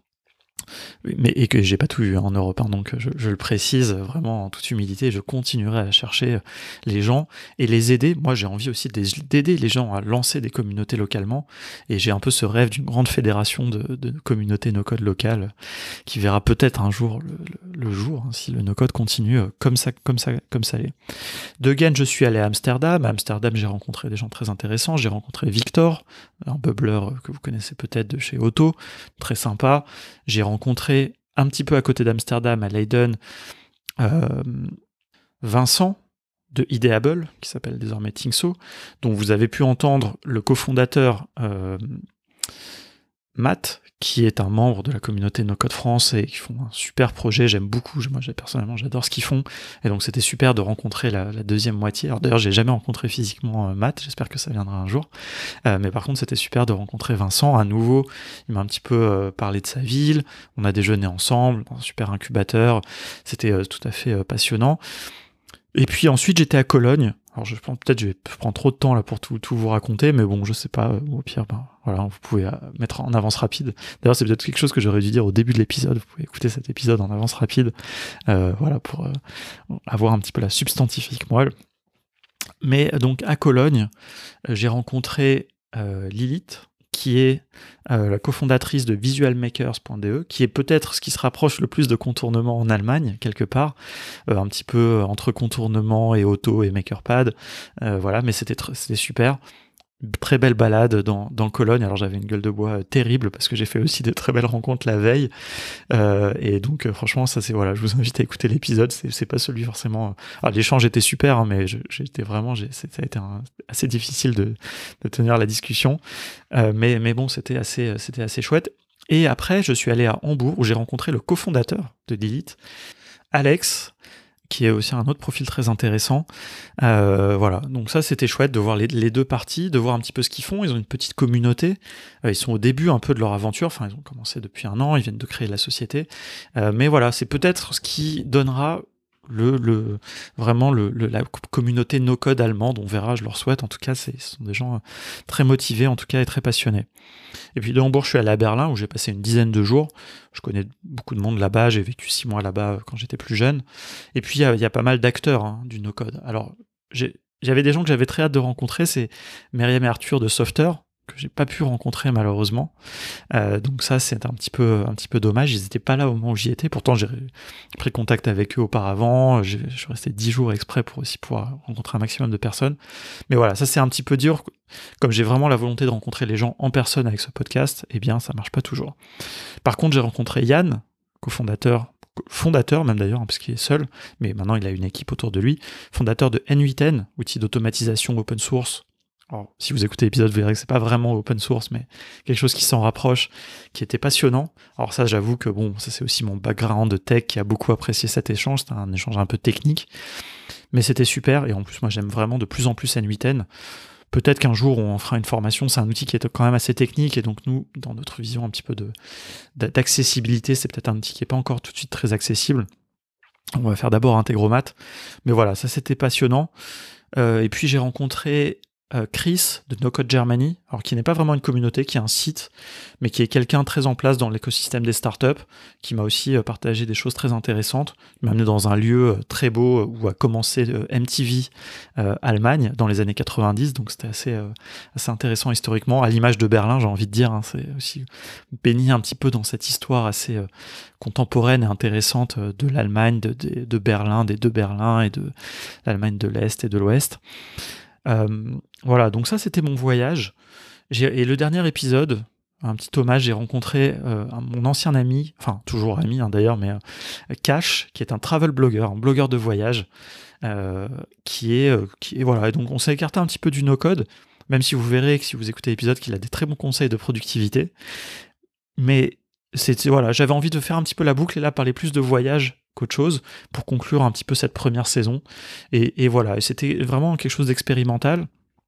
Speaker 1: Mais, et que j'ai pas tout vu en Europe, hein, donc je, je le précise vraiment en toute humilité, je continuerai à chercher les gens et les aider. Moi j'ai envie aussi d'aider les gens à lancer des communautés localement, et j'ai un peu ce rêve d'une grande fédération de, de communautés no-code locales qui verra peut-être un jour le, le, le jour, hein, si le no-code continue comme ça, comme ça, comme ça l'est. De Gand, je suis allé à Amsterdam. À Amsterdam, j'ai rencontré des gens très intéressants. J'ai rencontré Victor, un bubbler que vous connaissez peut-être de chez Otto, très sympa. J'ai rencontré un petit peu à côté d'Amsterdam, à Leiden, euh, Vincent de Ideable, qui s'appelle désormais Thinkso, dont vous avez pu entendre le cofondateur euh, Matt, qui est un membre de la communauté No Code France et qui font un super projet, j'aime beaucoup, moi personnellement j'adore ce qu'ils font, et donc c'était super de rencontrer la, la deuxième moitié. Alors d'ailleurs j'ai jamais rencontré physiquement euh, Matt, j'espère que ça viendra un jour, euh, mais par contre c'était super de rencontrer Vincent à nouveau, il m'a un petit peu euh, parlé de sa ville, on a déjeuné ensemble, dans un super incubateur, c'était euh, tout à fait euh, passionnant. Et puis ensuite j'étais à Cologne. Alors je pense peut-être je vais prendre trop de temps là pour tout, tout vous raconter, mais bon je sais pas, au pire ben voilà, vous pouvez euh, mettre en avance rapide. D'ailleurs c'est peut-être quelque chose que j'aurais dû dire au début de l'épisode, vous pouvez écouter cet épisode en avance rapide, euh, voilà, pour euh, avoir un petit peu la substantifique moelle. Mais donc à Cologne, euh, j'ai rencontré euh, Lilith, qui est euh, la cofondatrice de visualmakers point d e, qui est peut-être ce qui se rapproche le plus de contournement en Allemagne, quelque part, euh, un petit peu entre contournement et auto et makerpad, euh, voilà, mais c'était, tr- c'était super. Très belle balade dans, dans Cologne. Alors j'avais une gueule de bois euh, terrible parce que j'ai fait aussi de très belles rencontres la veille. Euh, et donc euh, franchement, ça c'est voilà, je vous invite à écouter l'épisode. C'est, c'est pas celui forcément. euh, Alors l'échange était super, hein, mais je, j'étais vraiment, j'ai, ça a été un- assez difficile de, de tenir la discussion. Euh, mais mais bon, c'était assez, c'était assez chouette. Et après, je suis allé à Hambourg où j'ai rencontré le cofondateur de Lilith, Alex, qui est aussi un autre profil très intéressant. Euh, voilà, donc ça c'était chouette de voir les, les deux parties, de voir un petit peu ce qu'ils font. Ils ont une petite communauté, euh, ils sont au début un peu de leur aventure, enfin ils ont commencé depuis un an, ils viennent de créer la société. Euh, mais voilà, c'est peut-être ce qui donnera le, le vraiment le, le, la communauté no-code allemande, on verra, je leur souhaite. En tout cas, c'est, ce sont des gens très motivés en tout cas et très passionnés. Et puis de Hambourg, je suis allé à Berlin où j'ai passé une dizaine de jours. Je connais beaucoup de monde là-bas, j'ai vécu six mois là-bas quand j'étais plus jeune. Et puis il y, y a pas mal d'acteurs hein, du no-code. Alors j'ai, j'avais des gens que j'avais très hâte de rencontrer, c'est Myriam et Arthur de Softer, que j'ai pas pu rencontrer malheureusement. Euh, donc ça c'est un petit peu un petit peu dommage. Ils étaient pas là au moment où j'y étais. Pourtant j'ai pris contact avec eux auparavant. J'ai, je suis resté dix jours exprès pour aussi pouvoir rencontrer un maximum de personnes. Mais voilà, ça c'est un petit peu dur. Comme j'ai vraiment la volonté de rencontrer les gens en personne avec ce podcast, eh bien ça marche pas toujours. Par contre j'ai rencontré Yann, cofondateur, fondateur même d'ailleurs, hein, parce qu'il est seul, mais maintenant il a une équipe autour de lui, fondateur de N huit N, outil d'automatisation open source. Alors, si vous écoutez l'épisode, vous verrez que c'est pas vraiment open source, mais quelque chose qui s'en rapproche, qui était passionnant. Alors ça, j'avoue que bon, ça c'est aussi mon background de tech qui a beaucoup apprécié cet échange. C'était un échange un peu technique, mais c'était super. Et en plus, moi, j'aime vraiment de plus en plus N huit N. Peut-être qu'un jour, on en fera une formation. C'est un outil qui est quand même assez technique, et donc nous, dans notre vision un petit peu de d'accessibilité, c'est peut-être un outil qui est pas encore tout de suite très accessible. On va faire d'abord Integromat, mais voilà, ça c'était passionnant. Euh, et puis j'ai rencontré euh, Chris de No Code Germany, alors qui n'est pas vraiment une communauté, qui est un site, mais qui est quelqu'un très en place dans l'écosystème des startups, qui m'a aussi euh, partagé des choses très intéressantes. Il m'a amené dans un lieu euh, très beau euh, où a commencé euh, M T V euh, Allemagne dans les années quatre-vingt-dix, donc c'était assez, euh, assez intéressant historiquement, à l'image de Berlin, j'ai envie de dire. Hein, c'est aussi baigné un petit peu dans cette histoire assez euh, contemporaine et intéressante euh, de l'Allemagne, de, de, de Berlin, des deux Berlins et de l'Allemagne de l'Est et de l'Ouest. Euh, voilà, donc ça c'était mon voyage. J'ai, et le dernier épisode, un petit hommage, j'ai rencontré euh, mon ancien ami, enfin toujours ami hein, d'ailleurs, mais euh, Cash, qui est un travel blogger, un blogueur de voyage, euh, qui est, euh, qui est voilà. Et donc on s'est écarté un petit peu du no-code, même si vous verrez que si vous écoutez l'épisode qu'il a des très bons conseils de productivité. Mais c'était voilà, j'avais envie de faire un petit peu la boucle et là parler plus de voyage qu'autre chose pour conclure un petit peu cette première saison. Et, et voilà, et c'était vraiment quelque chose d'expérimental.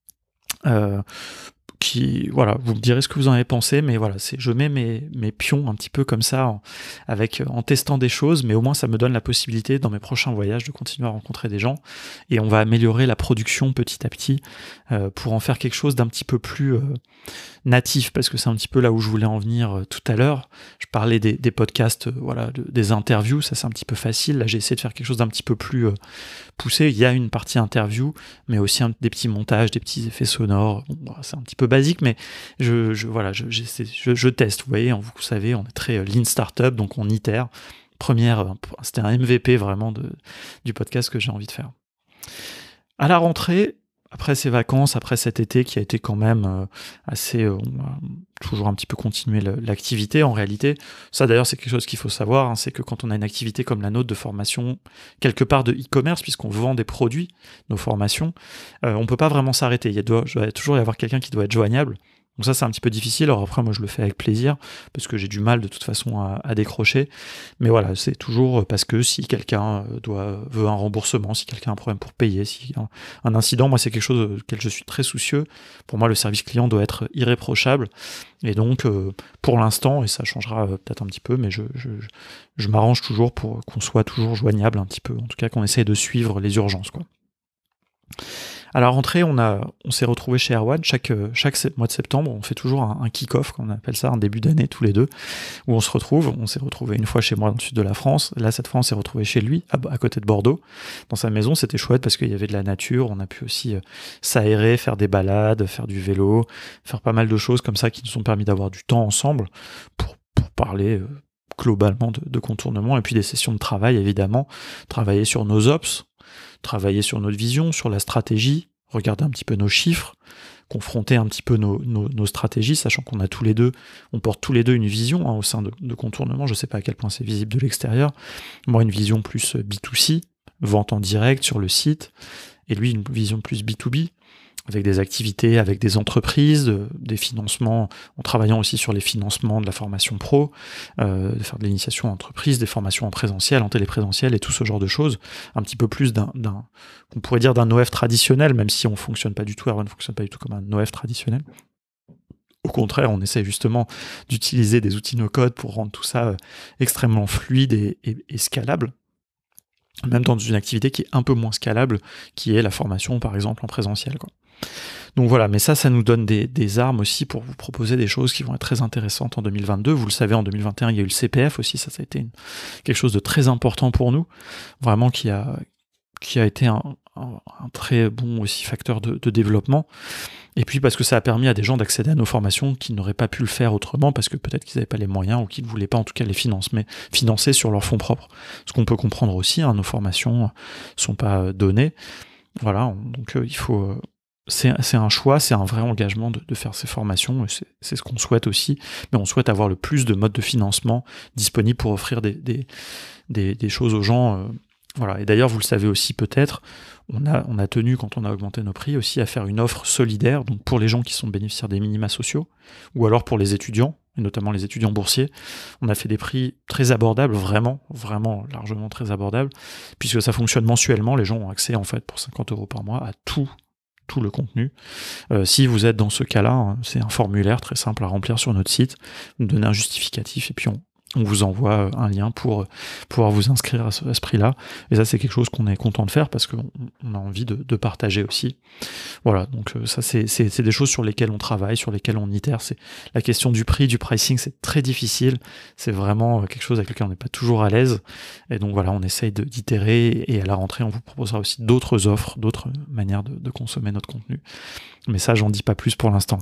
Speaker 1: Euh, qui, voilà, vous me direz ce que vous en avez pensé, mais voilà, c'est, je mets mes, mes pions un petit peu comme ça, en, avec, en testant des choses, mais au moins ça me donne la possibilité dans mes prochains voyages de continuer à rencontrer des gens, et on va améliorer la production petit à petit euh, pour en faire quelque chose d'un petit peu plus euh, natif, parce que c'est un petit peu là où je voulais en venir euh, tout à l'heure. Je parlais des, des podcasts, euh, voilà, de, des interviews, ça c'est un petit peu facile. Là j'ai essayé de faire quelque chose d'un petit peu plus euh, poussé. Il y a une partie interview, mais aussi un, des petits montages, des petits effets sonores. Bon, bah, c'est un petit peu basique, mais je, je voilà, je, je, je teste. Vous voyez, vous savez, on est très euh, lean startup, donc on itère. Première, c'était un M V P vraiment de, du podcast que j'ai envie de faire. À la rentrée, après ces vacances, après cet été qui a été quand même euh, assez... Euh, on a toujours un petit peu continué le, l'activité en réalité. Ça d'ailleurs c'est quelque chose qu'il faut savoir, hein, c'est que quand on a une activité comme la nôtre de formation, quelque part de e-commerce, puisqu'on vend des produits, nos formations, euh, on peut pas vraiment s'arrêter. Il y a, doit, il doit toujours y avoir quelqu'un qui doit être joignable. Donc ça c'est un petit peu difficile, alors après moi je le fais avec plaisir, parce que j'ai du mal de toute façon à, à décrocher, mais voilà, c'est toujours parce que si quelqu'un doit, veut un remboursement, si quelqu'un a un problème pour payer, si un, un incident, moi c'est quelque chose auquel je suis très soucieux, pour moi le service client doit être irréprochable, et donc euh, pour l'instant, et ça changera euh, peut-être un petit peu, mais je, je, je, je m'arrange toujours pour qu'on soit toujours joignable un petit peu, en tout cas qu'on essaye de suivre les urgences, quoi. À la rentrée, on, a, on s'est retrouvés chez Erwan. Chaque, chaque mois de septembre, on fait toujours un, un kick-off, comme on appelle ça, un début d'année tous les deux, où on se retrouve. On s'est retrouvés une fois chez moi dans le sud de la France. Là, cette fois, on s'est retrouvés chez lui, à, à côté de Bordeaux, dans sa maison. C'était chouette parce qu'il y avait de la nature. On a pu aussi euh, s'aérer, faire des balades, faire du vélo, faire pas mal de choses comme ça qui nous ont permis d'avoir du temps ensemble pour, pour parler euh, globalement de, de contournement. Et puis des sessions de travail, évidemment. Travailler sur nos ops, travailler sur notre vision, sur la stratégie, regarder un petit peu nos chiffres, confronter un petit peu nos, nos, nos stratégies, sachant qu'on a tous les deux, on porte tous les deux une vision hein, au sein de, de contournement. Je ne sais pas à quel point c'est visible de l'extérieur. Moi, une vision plus B deux C, vente en direct sur le site, et lui, une vision plus B deux B, avec des activités, avec des entreprises, de, des financements, en travaillant aussi sur les financements de la formation pro, euh, de faire de l'initiation entreprise, des formations en présentiel, en téléprésentiel et tout ce genre de choses, un petit peu plus d'un, d'un qu'on pourrait dire d'un O F traditionnel, même si on fonctionne pas du tout, Erwan ne fonctionne pas du tout comme un O F traditionnel. Au contraire, on essaie justement d'utiliser des outils no-code pour rendre tout ça euh, extrêmement fluide et, et, et scalable, même dans une activité qui est un peu moins scalable, qui est la formation par exemple en présentiel, quoi. Donc voilà, mais ça, ça nous donne des, des armes aussi pour vous proposer des choses qui vont être très intéressantes en deux mille vingt-deux. Vous le savez, en deux mille vingt et un, il y a eu le C P F aussi, ça, ça a été une, quelque chose de très important pour nous, vraiment qui a, qui a été un, un, un très bon aussi facteur de, de développement. Et puis parce que ça a permis à des gens d'accéder à nos formations qui n'auraient pas pu le faire autrement, parce que peut-être qu'ils n'avaient pas les moyens ou qu'ils ne voulaient pas en tout cas les financer, mais financer sur leurs fonds propres. Ce qu'on peut comprendre aussi, hein, nos formations ne sont pas données. Voilà, donc euh, il faut... Euh, C'est, c'est un choix, c'est un vrai engagement de, de faire ces formations, et c'est, c'est ce qu'on souhaite aussi, mais on souhaite avoir le plus de modes de financement disponibles pour offrir des, des, des, des choses aux gens. Euh, voilà. Et d'ailleurs, vous le savez aussi peut-être, on a, on a tenu, quand on a augmenté nos prix, aussi à faire une offre solidaire, donc pour les gens qui sont bénéficiaires des minima sociaux, ou alors pour les étudiants, et notamment les étudiants boursiers. On a fait des prix très abordables, vraiment, vraiment largement très abordables, puisque ça fonctionne mensuellement, les gens ont accès en fait pour cinquante euros par mois à tout tout le contenu. Euh, si vous êtes dans ce cas-là, hein, c'est un formulaire très simple à remplir sur notre site, vous donnez un justificatif et puis on, on vous envoie un lien pour pouvoir vous inscrire à ce, à ce prix-là. Et ça, c'est quelque chose qu'on est content de faire parce qu'on on a envie de, de partager aussi. Voilà, donc ça, c'est, c'est, c'est des choses sur lesquelles on travaille, sur lesquelles on itère. C'est la question du prix, du pricing, c'est très difficile. C'est vraiment quelque chose avec lequel on n'est pas toujours à l'aise. Et donc voilà, on essaye de, d'itérer et à la rentrée, on vous proposera aussi d'autres offres, d'autres manières de, de consommer notre contenu. Mais ça, j'en dis pas plus pour l'instant.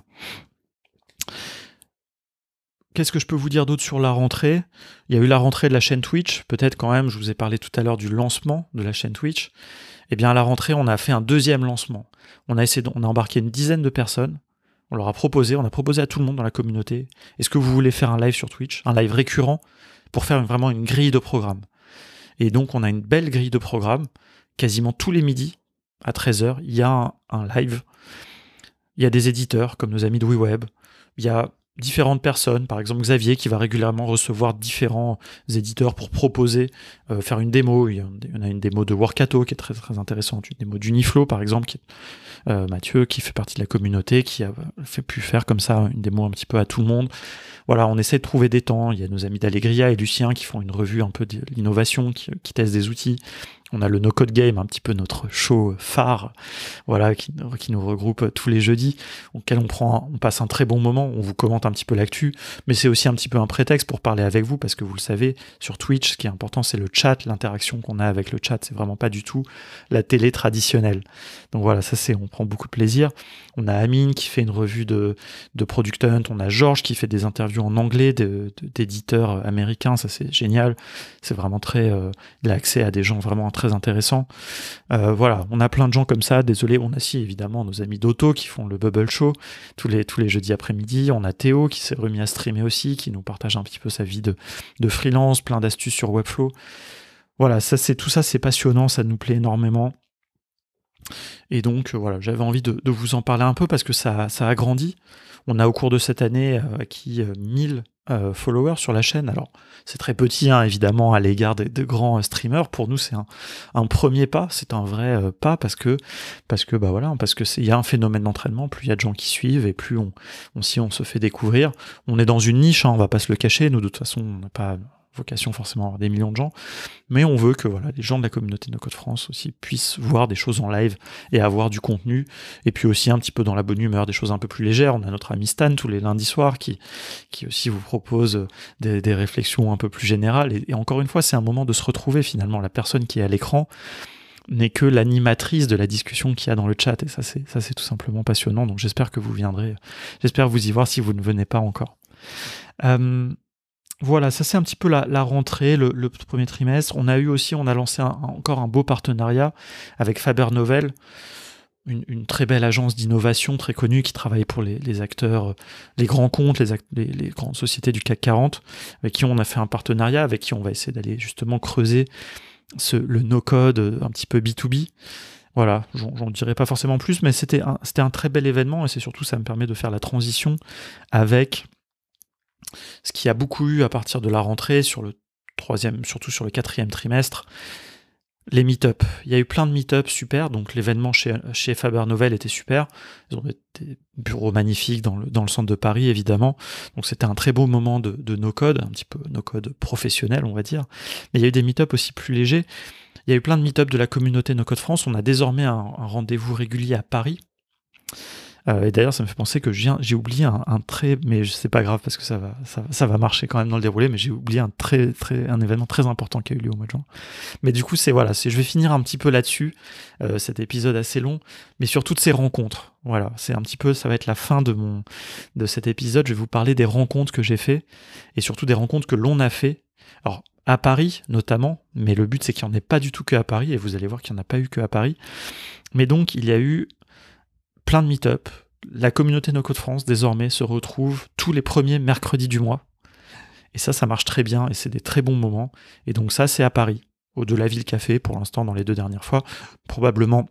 Speaker 1: Qu'est-ce que je peux vous dire d'autre sur la rentrée ? Il y a eu la rentrée de la chaîne Twitch. Peut-être quand même, je vous ai parlé tout à l'heure du lancement de la chaîne Twitch. Eh bien, à la rentrée, on a fait un deuxième lancement. On a essayé, de, on a embarqué une dizaine de personnes. On leur a proposé, on a proposé à tout le monde dans la communauté. Est-ce que vous voulez faire un live sur Twitch, un live récurrent, pour faire vraiment une grille de programme ? Et donc, on a une belle grille de programme. Quasiment tous les midis, à treize heures, il y a un, un live. Il y a des éditeurs, comme nos amis de WeWeb. Il y a différentes personnes, par exemple Xavier qui va régulièrement recevoir différents éditeurs pour proposer, euh, faire une démo. Il y en a une démo de Workato qui est très très intéressante, une démo d'Uniflow par exemple, qui est, euh, Mathieu qui fait partie de la communauté, qui a fait, pu faire comme ça une démo un petit peu à tout le monde. Voilà, on essaie de trouver des temps. Il y a nos amis d'Allegria et Lucien qui font une revue un peu de l'innovation, qui, qui testent des outils. On a le No Code Game, un petit peu notre show phare, voilà, qui, qui nous regroupe tous les jeudis, auquel on prend, on passe un très bon moment, on vous commente un petit peu l'actu, mais c'est aussi un petit peu un prétexte pour parler avec vous, parce que vous le savez, sur Twitch, ce qui est important, c'est le chat, l'interaction qu'on a avec le chat, c'est vraiment pas du tout la télé traditionnelle. Donc voilà, ça c'est, on prend beaucoup de plaisir. On a Amine qui fait une revue de, de Product Hunt, on a Georges qui fait des interviews en anglais de, de, d'éditeurs américains, ça c'est génial, c'est vraiment très, euh, il a accès à des gens vraiment très intéressants. Euh, voilà, on a plein de gens comme ça, désolé, on a si évidemment nos amis d'Auto qui font le Bubble Show tous les, tous les jeudis après-midi, on a Théo qui s'est remis à streamer aussi, qui nous partage un petit peu sa vie de, de freelance, plein d'astuces sur Webflow. Voilà, ça c'est, tout ça c'est passionnant, ça nous plaît énormément. Et donc euh, voilà, j'avais envie de, de vous en parler un peu parce que ça, ça a grandi. On a au cours de cette année euh, acquis euh, mille euh, followers sur la chaîne. Alors c'est très petit hein, évidemment à l'égard de, de grands euh, streamers. Pour nous c'est un, un premier pas, c'est un vrai euh, pas parce que parce que bah voilà, parce que c'est il y a un phénomène d'entraînement. Plus il y a de gens qui suivent et plus on, on si on se fait découvrir. On est dans une niche, hein, on va pas se le cacher. Nous de toute façon on n'a pas vocation forcément à avoir des millions de gens, mais on veut que voilà, les gens de la communauté No Code France aussi puissent voir des choses en live et avoir du contenu, et puis aussi un petit peu dans la bonne humeur, des choses un peu plus légères. On a notre ami Stan tous les lundis soirs qui, qui aussi vous propose des, des réflexions un peu plus générales, et, et encore une fois, c'est un moment de se retrouver finalement. La personne qui est à l'écran n'est que l'animatrice de la discussion qu'il y a dans le chat, et ça c'est, ça c'est tout simplement passionnant, donc j'espère que vous viendrez, j'espère vous y voir si vous ne venez pas encore. Euh, voilà, ça c'est un petit peu la, la rentrée, le, le premier trimestre. On a eu aussi, on a lancé un, encore un beau partenariat avec Faber Novel, une, une très belle agence d'innovation très connue qui travaille pour les, les acteurs, les grands comptes, les, act- les, les grandes sociétés du C A C quarante, avec qui on a fait un partenariat, avec qui on va essayer d'aller justement creuser Ce, le no-code un petit peu B deux B. Voilà, j'en, j'en dirai pas forcément plus, mais c'était un, c'était un très bel événement, et c'est surtout, ça me permet de faire la transition avec ce qu'il y a beaucoup eu à partir de la rentrée, sur le troisième, surtout sur le quatrième trimestre, les meet-up. Il y a eu plein de meet-up super, donc l'événement chez, chez Faber Novel était super. Ils ont des bureaux magnifiques dans le, dans le centre de Paris, évidemment. Donc c'était un très beau moment de, de no-code, un petit peu no-code professionnel, on va dire. Mais il y a eu des meet-up aussi plus légers. Il y a eu plein de meet-up de la communauté No Code France. On a désormais un, un rendez-vous régulier à Paris. Euh, et d'ailleurs, ça me fait penser que j'ai, j'ai oublié un, un très, mais c'est pas grave parce que ça va, ça, ça va marcher quand même dans le déroulé, mais j'ai oublié un très, très, un événement très important qui a eu lieu au mois de juin. Mais du coup, c'est voilà, c'est, je vais finir un petit peu là-dessus, euh, cet épisode assez long, mais sur toutes ces rencontres. Voilà, c'est un petit peu, ça va être la fin de mon, de cet épisode. Je vais vous parler des rencontres que j'ai fait, et surtout des rencontres que l'on a fait. Alors, à Paris notamment, mais le but c'est qu'il n'y en ait pas du tout que à Paris, et vous allez voir qu'il n'y en a pas eu que à Paris. Mais donc, il y a eu plein de meet-up. La communauté No Code France, désormais, se retrouve tous les premiers mercredis du mois. Et ça, ça marche très bien, et c'est des très bons moments. Et donc ça, c'est à Paris, au De la Ville Café, pour l'instant, dans les deux dernières fois. Probablement,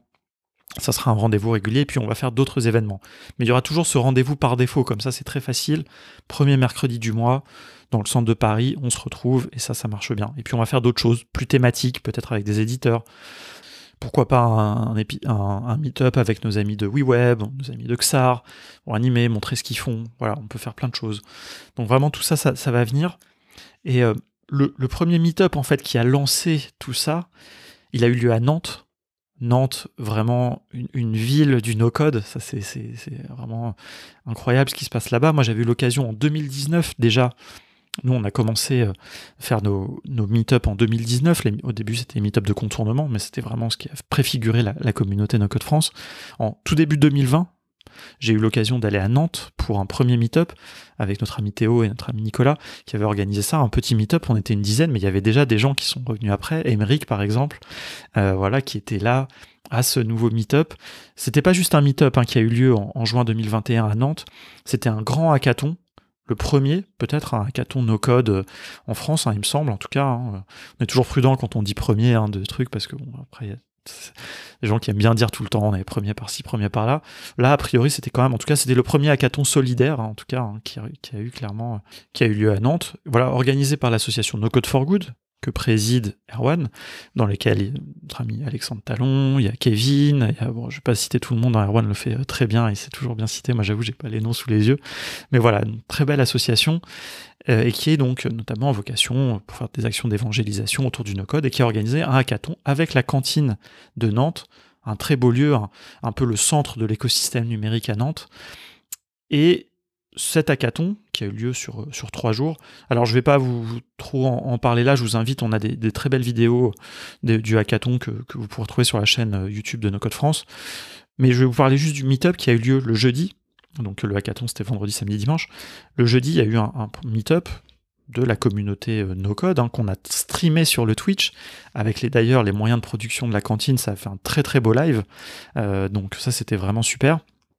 Speaker 1: ça sera un rendez-vous régulier, et puis on va faire d'autres événements. Mais il y aura toujours ce rendez-vous par défaut, comme ça, c'est très facile. Premier mercredi du mois, dans le centre de Paris, on se retrouve, et ça, ça marche bien. Et puis on va faire d'autres choses, plus thématiques, peut-être avec des éditeurs. Pourquoi pas un, un, un, un meet-up avec nos amis de WeWeb, nos amis de X A R, pour animer, montrer ce qu'ils font. Voilà, on peut faire plein de choses. Donc vraiment, tout ça, ça, ça va venir. Et euh, le, le premier meet-up, en fait, qui a lancé tout ça, il a eu lieu à Nantes. Nantes, vraiment une, une ville du no-code. Ça, c'est, c'est, c'est vraiment incroyable ce qui se passe là-bas. Moi, j'avais eu l'occasion en deux mille dix-neuf, déjà. Nous, on a commencé à faire nos, nos meet-up en deux mille dix-neuf. Les, au début, c'était les meet-up de contournement, mais c'était vraiment ce qui a préfiguré la, la communauté No Code France. En tout début deux mille vingt, j'ai eu l'occasion d'aller à Nantes pour un premier meet-up avec notre ami Théo et notre ami Nicolas qui avaient organisé ça, un petit meet-up. On était une dizaine, mais il y avait déjà des gens qui sont revenus après. Émeric, par exemple, euh, voilà, qui était là à ce nouveau meet-up. C'était pas juste un meet-up hein, qui a eu lieu en, en juin deux mille vingt et un à Nantes. C'était un grand hackathon. Le premier, peut-être, un hackathon no-code en France, hein, il me semble, en tout cas. Hein. On est toujours prudent quand on dit premier hein, de trucs, parce que bon, après, il y a des gens qui aiment bien dire tout le temps, on est premier par-ci, premier par-là. Là, a priori, c'était quand même, en tout cas, c'était le premier hackathon solidaire, hein, en tout cas, hein, qui, a, qui a eu clairement, qui a eu lieu à Nantes. Voilà, organisé par l'association No Code for Good, que préside Erwan, dans lesquels il y a notre ami Alexandre Talon, il y a Kevin, il y a, bon, je vais pas citer tout le monde, hein, Erwan le fait très bien, il s'est toujours bien cité, moi j'avoue j'ai pas les noms sous les yeux, mais voilà, une très belle association, euh, et qui est donc notamment en vocation pour faire des actions d'évangélisation autour du no-code, et qui a organisé un hackathon avec la cantine de Nantes, un très beau lieu, un, un peu le centre de l'écosystème numérique à Nantes, et cet hackathon, qui a eu lieu sur, sur trois jours, alors je ne vais pas vous, vous trop en, en parler là, je vous invite, on a des, des très belles vidéos de, du hackathon que, que vous pourrez trouver sur la chaîne YouTube de No Code France, mais je vais vous parler juste du meet-up qui a eu lieu le jeudi, donc le hackathon c'était vendredi, samedi, dimanche. Le jeudi, il y a eu un, un meet-up de la communauté No Code hein, qu'on a streamé sur le Twitch, avec les, d'ailleurs les moyens de production de la cantine, ça a fait un très très beau live, euh, donc ça c'était vraiment super,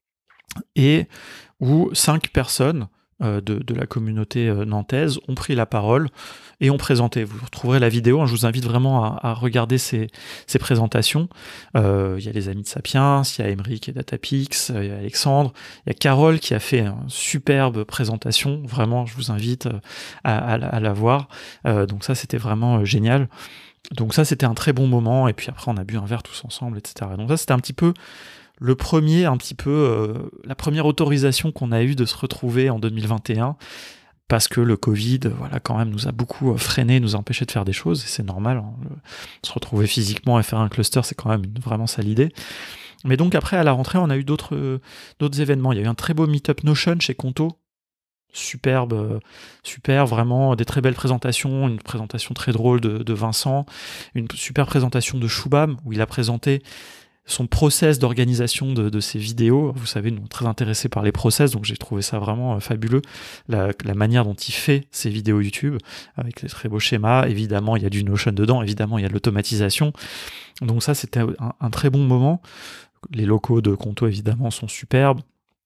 Speaker 1: et où cinq personnes euh, de, de la communauté euh, nantaise ont pris la parole et ont présenté. Vous retrouverez la vidéo, hein, je vous invite vraiment à, à regarder ces, ces présentations. Euh, il y a les amis de Sapiens, il y a Émeric et Datapix, il y a Alexandre, il y a Carole qui a fait une superbe présentation, vraiment je vous invite à, à, à la voir. Euh, donc ça c'était vraiment euh, génial. Donc ça c'était un très bon moment, et puis après on a bu un verre tous ensemble, et cetera. Donc ça c'était un petit peu le premier, un petit peu, euh, la première autorisation qu'on a eue de se retrouver en deux mille vingt et un, parce que le Covid, voilà, quand même, nous a beaucoup freiné, nous a empêché de faire des choses, et c'est normal. Hein, le, se retrouver physiquement et faire un cluster, c'est quand même une vraiment sale idée. Mais donc après, à la rentrée, on a eu d'autres, euh, d'autres événements. Il y a eu un très beau meet-up Notion chez Conto. Superbe, euh, super, vraiment des très belles présentations, une présentation très drôle de, de Vincent, une super présentation de Shubham, où il a présenté son process d'organisation de, de ses vidéos. Vous savez, nous sommes très intéressés par les process, donc j'ai trouvé ça vraiment euh, fabuleux, la, la manière dont il fait ses vidéos YouTube, avec des très beaux schémas. Évidemment, il y a du Notion dedans, évidemment, il y a de l'automatisation. Donc ça, c'était un, un très bon moment. Les locaux de Conto, évidemment, sont superbes.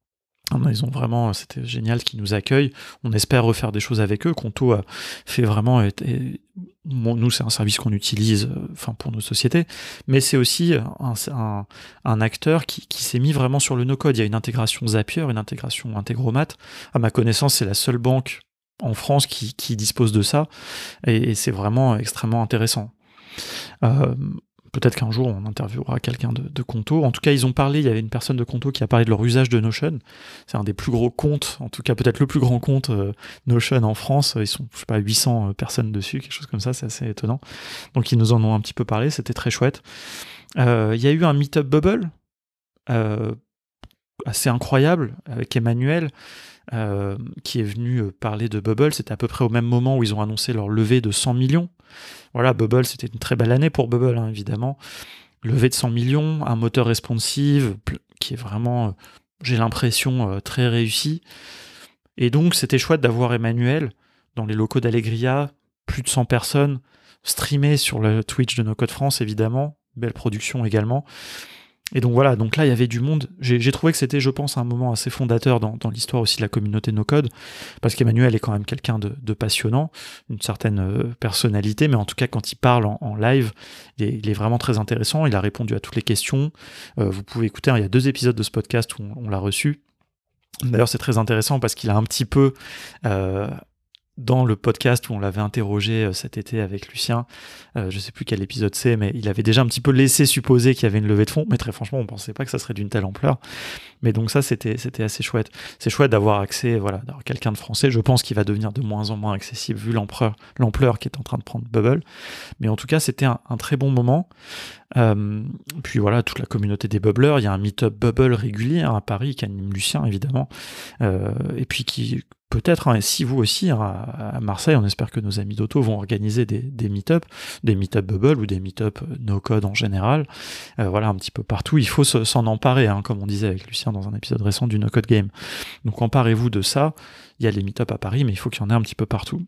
Speaker 1: Ils ont vraiment, c'était génial qu'ils nous accueillent. On espère refaire des choses avec eux. Conto a fait vraiment, et, et, bon, nous c'est un service qu'on utilise, euh, enfin pour nos sociétés, mais c'est aussi un, un, un acteur qui, qui s'est mis vraiment sur le no-code. Il y a une intégration Zapier, une intégration Integromat. À ma connaissance, c'est la seule banque en France qui, qui dispose de ça, et, et c'est vraiment extrêmement intéressant. Euh, Peut-être qu'un jour, on interviewera quelqu'un de, de Conto. En tout cas, ils ont parlé, il y avait une personne de Conto qui a parlé de leur usage de Notion. C'est un des plus gros comptes, en tout cas peut-être le plus grand compte euh, Notion en France. Ils sont, je sais pas, huit cents personnes dessus, quelque chose comme ça, c'est assez étonnant. Donc ils nous en ont un petit peu parlé, c'était très chouette. Euh, il y a eu un meet-up Bubble, euh, assez incroyable, avec Emmanuel, euh, qui est venu parler de Bubble. C'était à peu près au même moment où ils ont annoncé leur levée de cent millions. Voilà, Bubble, c'était une très belle année pour Bubble, hein, évidemment. Levée de cent millions, un moteur responsive qui est vraiment, j'ai l'impression, euh, très réussi. Et donc, c'était chouette d'avoir Emmanuel dans les locaux d'Allegria, plus de cent personnes, streamées sur le Twitch de No Code France, évidemment. Belle production également. Et donc voilà, donc là il y avait du monde. J'ai, j'ai trouvé que c'était, je pense, un moment assez fondateur dans, dans l'histoire aussi de la communauté no-code, parce qu'Emmanuel est quand même quelqu'un de, de passionnant, une certaine euh, personnalité, mais en tout cas quand il parle en, en live, il est, il est vraiment très intéressant. Il a répondu à toutes les questions. Euh, vous pouvez écouter, hein, il y a deux épisodes de ce podcast où on, on l'a reçu. D'ailleurs, c'est très intéressant parce qu'il a un petit peu... Euh, dans le podcast où on l'avait interrogé cet été avec Lucien, euh, je sais plus quel épisode c'est, mais il avait déjà un petit peu laissé supposer qu'il y avait une levée de fonds, mais très franchement, on pensait pas que ça serait d'une telle ampleur. Mais donc ça, c'était, c'était assez chouette. C'est chouette d'avoir accès, voilà, d'avoir quelqu'un de français. Je pense qu'il va devenir de moins en moins accessible vu l'ampleur, l'ampleur qui est en train de prendre Bubble. Mais en tout cas, c'était un, un très bon moment. Euh, puis voilà, toute la communauté des bubbleurs. Il y a un meet-up Bubble régulier hein, à Paris qui anime Lucien, évidemment. Euh, et puis qui... Peut-être, hein, et si vous aussi, hein, à Marseille, on espère que nos amis d'Auto vont organiser des, des meet-up, des meet-up Bubble ou des meet-up no-code en général. Euh, voilà, un petit peu partout. Il faut se, s'en emparer, hein, comme on disait avec Lucien dans un épisode récent du No-Code Game. Donc emparez-vous de ça. Il y a les meet-up à Paris, mais il faut qu'il y en ait un petit peu partout.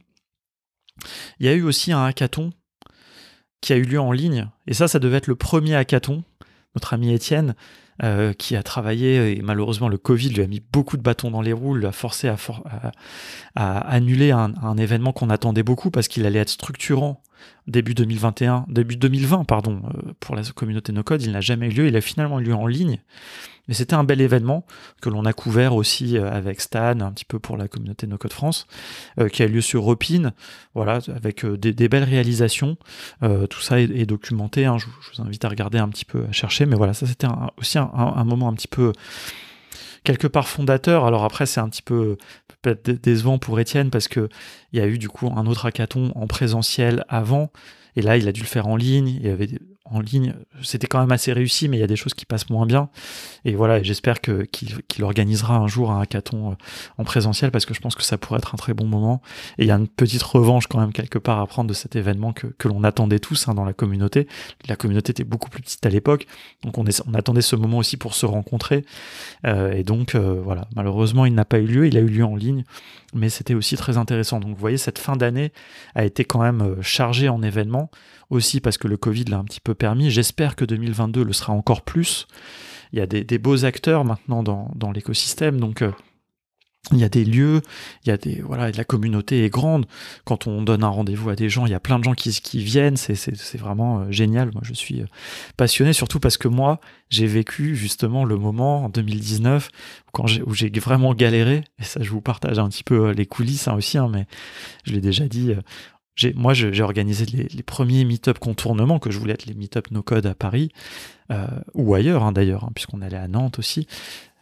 Speaker 1: Il y a eu aussi un hackathon qui a eu lieu en ligne. Et ça, ça devait être le premier hackathon. Notre ami Étienne, euh, qui a travaillé, et malheureusement le Covid lui a mis beaucoup de bâtons dans les roues, l'a forcé à, for- à, à annuler un, un événement qu'on attendait beaucoup parce qu'il allait être structurant début deux mille vingt et un, début deux mille vingt pardon, euh, pour la communauté no-code. Il n'a jamais eu lieu, il a finalement eu lieu en ligne. Mais c'était un bel événement que l'on a couvert aussi avec Stan, un petit peu pour la communauté No Code France, euh, qui a lieu sur Repin, voilà, avec euh, des, des belles réalisations. Euh, tout ça est, est documenté, hein, je, je vous invite à regarder un petit peu, à chercher. Mais voilà, ça c'était un, aussi un, un, un moment un petit peu, quelque part fondateur. Alors après, c'est un petit peu peut-être décevant pour Étienne, parce qu'il y a eu du coup un autre hackathon en présentiel avant, et là il a dû le faire en ligne. Il y avait des, en ligne, c'était quand même assez réussi, mais il y a des choses qui passent moins bien. Et voilà, j'espère que, qu'il, qu'il organisera un jour un hackathon en présentiel, parce que je pense que ça pourrait être un très bon moment. Et il y a une petite revanche quand même quelque part à prendre de cet événement que, que l'on attendait tous hein, dans la communauté. La communauté était beaucoup plus petite à l'époque, donc on, est, on attendait ce moment aussi pour se rencontrer. Euh, et donc euh, voilà, malheureusement il n'a pas eu lieu, il a eu lieu en ligne, mais c'était aussi très intéressant. Donc vous voyez, cette fin d'année a été quand même chargée en événements, aussi parce que le Covid l'a un petit peu permis. J'espère que deux mille vingt-deux le sera encore plus. Il y a des, des beaux acteurs maintenant dans, dans l'écosystème, donc euh, il y a des lieux, il y a des voilà, la communauté est grande. Quand on donne un rendez-vous à des gens, il y a plein de gens qui, qui viennent, c'est, c'est, c'est vraiment euh, génial. Moi je suis euh, passionné, surtout parce que moi j'ai vécu justement le moment en deux mille dix-neuf quand j'ai, où j'ai vraiment galéré, et ça je vous partage un petit peu euh, les coulisses hein, aussi, hein, mais je l'ai déjà dit. Euh, J'ai, moi, je, j'ai organisé les, les premiers meet-up contournements, que je voulais être les meet-up no-code à Paris, euh, ou ailleurs hein, d'ailleurs, hein, puisqu'on allait à Nantes aussi.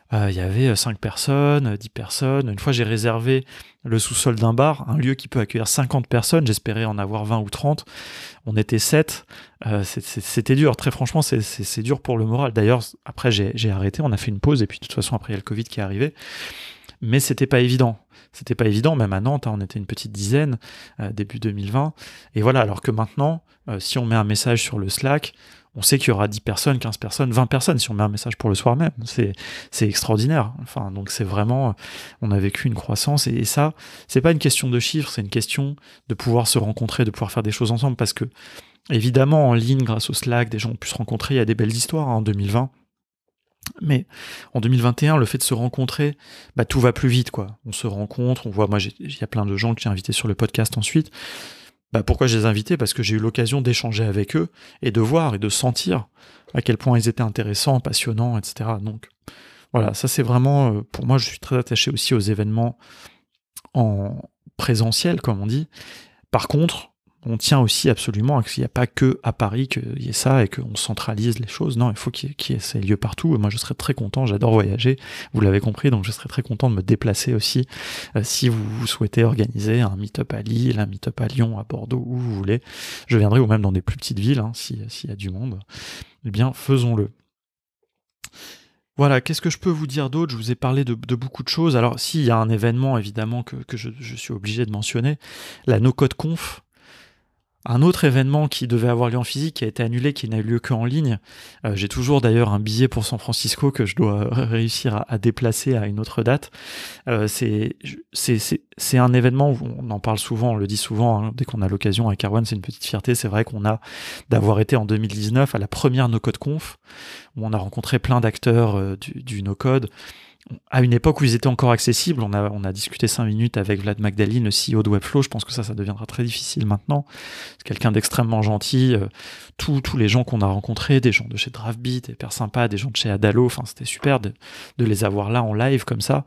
Speaker 1: Euh, Il y avait cinq personnes, dix personnes. Une fois, j'ai réservé le sous-sol d'un bar, un lieu qui peut accueillir cinquante personnes. J'espérais en avoir vingt ou trente. On était sept. Euh, c'est- c'est- c'était dur. Très franchement, c'est, c'est- c'est dur pour le moral. D'ailleurs, après, j'ai, j'ai arrêté. On a fait une pause. Et puis, de toute façon, après, il y a le Covid qui est arrivé. Mais c'était pas évident. C'était pas évident, même à Nantes, hein, on était une petite dizaine, euh, début deux mille vingt. Et voilà, alors que maintenant, euh, si on met un message sur le Slack, on sait qu'il y aura dix personnes, quinze personnes, vingt personnes si on met un message pour le soir même. C'est, c'est extraordinaire. Enfin, donc c'est vraiment, on a vécu une croissance. Et, et ça, c'est pas une question de chiffres, c'est une question de pouvoir se rencontrer, de pouvoir faire des choses ensemble. Parce que, évidemment, en ligne, grâce au Slack, des gens ont pu se rencontrer. Il y a des belles histoires, hein, en deux mille vingt. Mais en deux mille vingt et un, le fait de se rencontrer, bah, tout va plus vite, quoi. On se rencontre, on voit, moi, il y a plein de gens que j'ai invités sur le podcast ensuite. Bah, pourquoi je les ai invités ? Parce que j'ai eu l'occasion d'échanger avec eux et de voir et de sentir à quel point ils étaient intéressants, passionnants, et cetera. Donc, voilà, ça c'est vraiment, euh, pour moi, je suis très attaché aussi aux événements en présentiel, comme on dit. Par contre, on tient aussi absolument à qu'il n'y a pas que à Paris qu'il y ait ça et qu'on centralise les choses. Non, il faut qu'il y ait, qu'il y ait ces lieux partout. Et moi, je serais très content, j'adore voyager, vous l'avez compris, donc je serais très content de me déplacer aussi. Euh, si vous, vous souhaitez organiser un meet-up à Lille, un meet-up à Lyon, à Bordeaux, où vous voulez, je viendrai, ou même dans des plus petites villes, hein, si, s'il y a du monde, eh bien, faisons-le. Voilà, qu'est-ce que je peux vous dire d'autre ? Je vous ai parlé de, de beaucoup de choses. Alors, s'il y a un événement, évidemment, que, que je, je suis obligé de mentionner, la NoCode Conf. Un autre événement qui devait avoir lieu en physique, qui a été annulé, qui n'a eu lieu qu'en ligne. Euh, j'ai toujours d'ailleurs un billet pour San Francisco que je dois réussir à, à déplacer à une autre date. Euh, c'est, c'est, c'est, c'est un événement où on en parle souvent, on le dit souvent, hein, dès qu'on a l'occasion avec Erwan, c'est une petite fierté. C'est vrai qu'on a d'avoir été en deux mille dix-neuf à la première NoCode Conf, où on a rencontré plein d'acteurs euh, du, du NoCode. À une époque où ils étaient encore accessibles, on a, on a discuté cinq minutes avec Vlad Magdalene, le C E O de Webflow. Je pense que ça, ça deviendra très difficile maintenant. C'est quelqu'un d'extrêmement gentil. Euh, tous, tous les gens qu'on a rencontrés, des gens de chez Draftbeat, hyper sympas, des gens de chez Adalo, enfin, c'était super de, de les avoir là en live comme ça.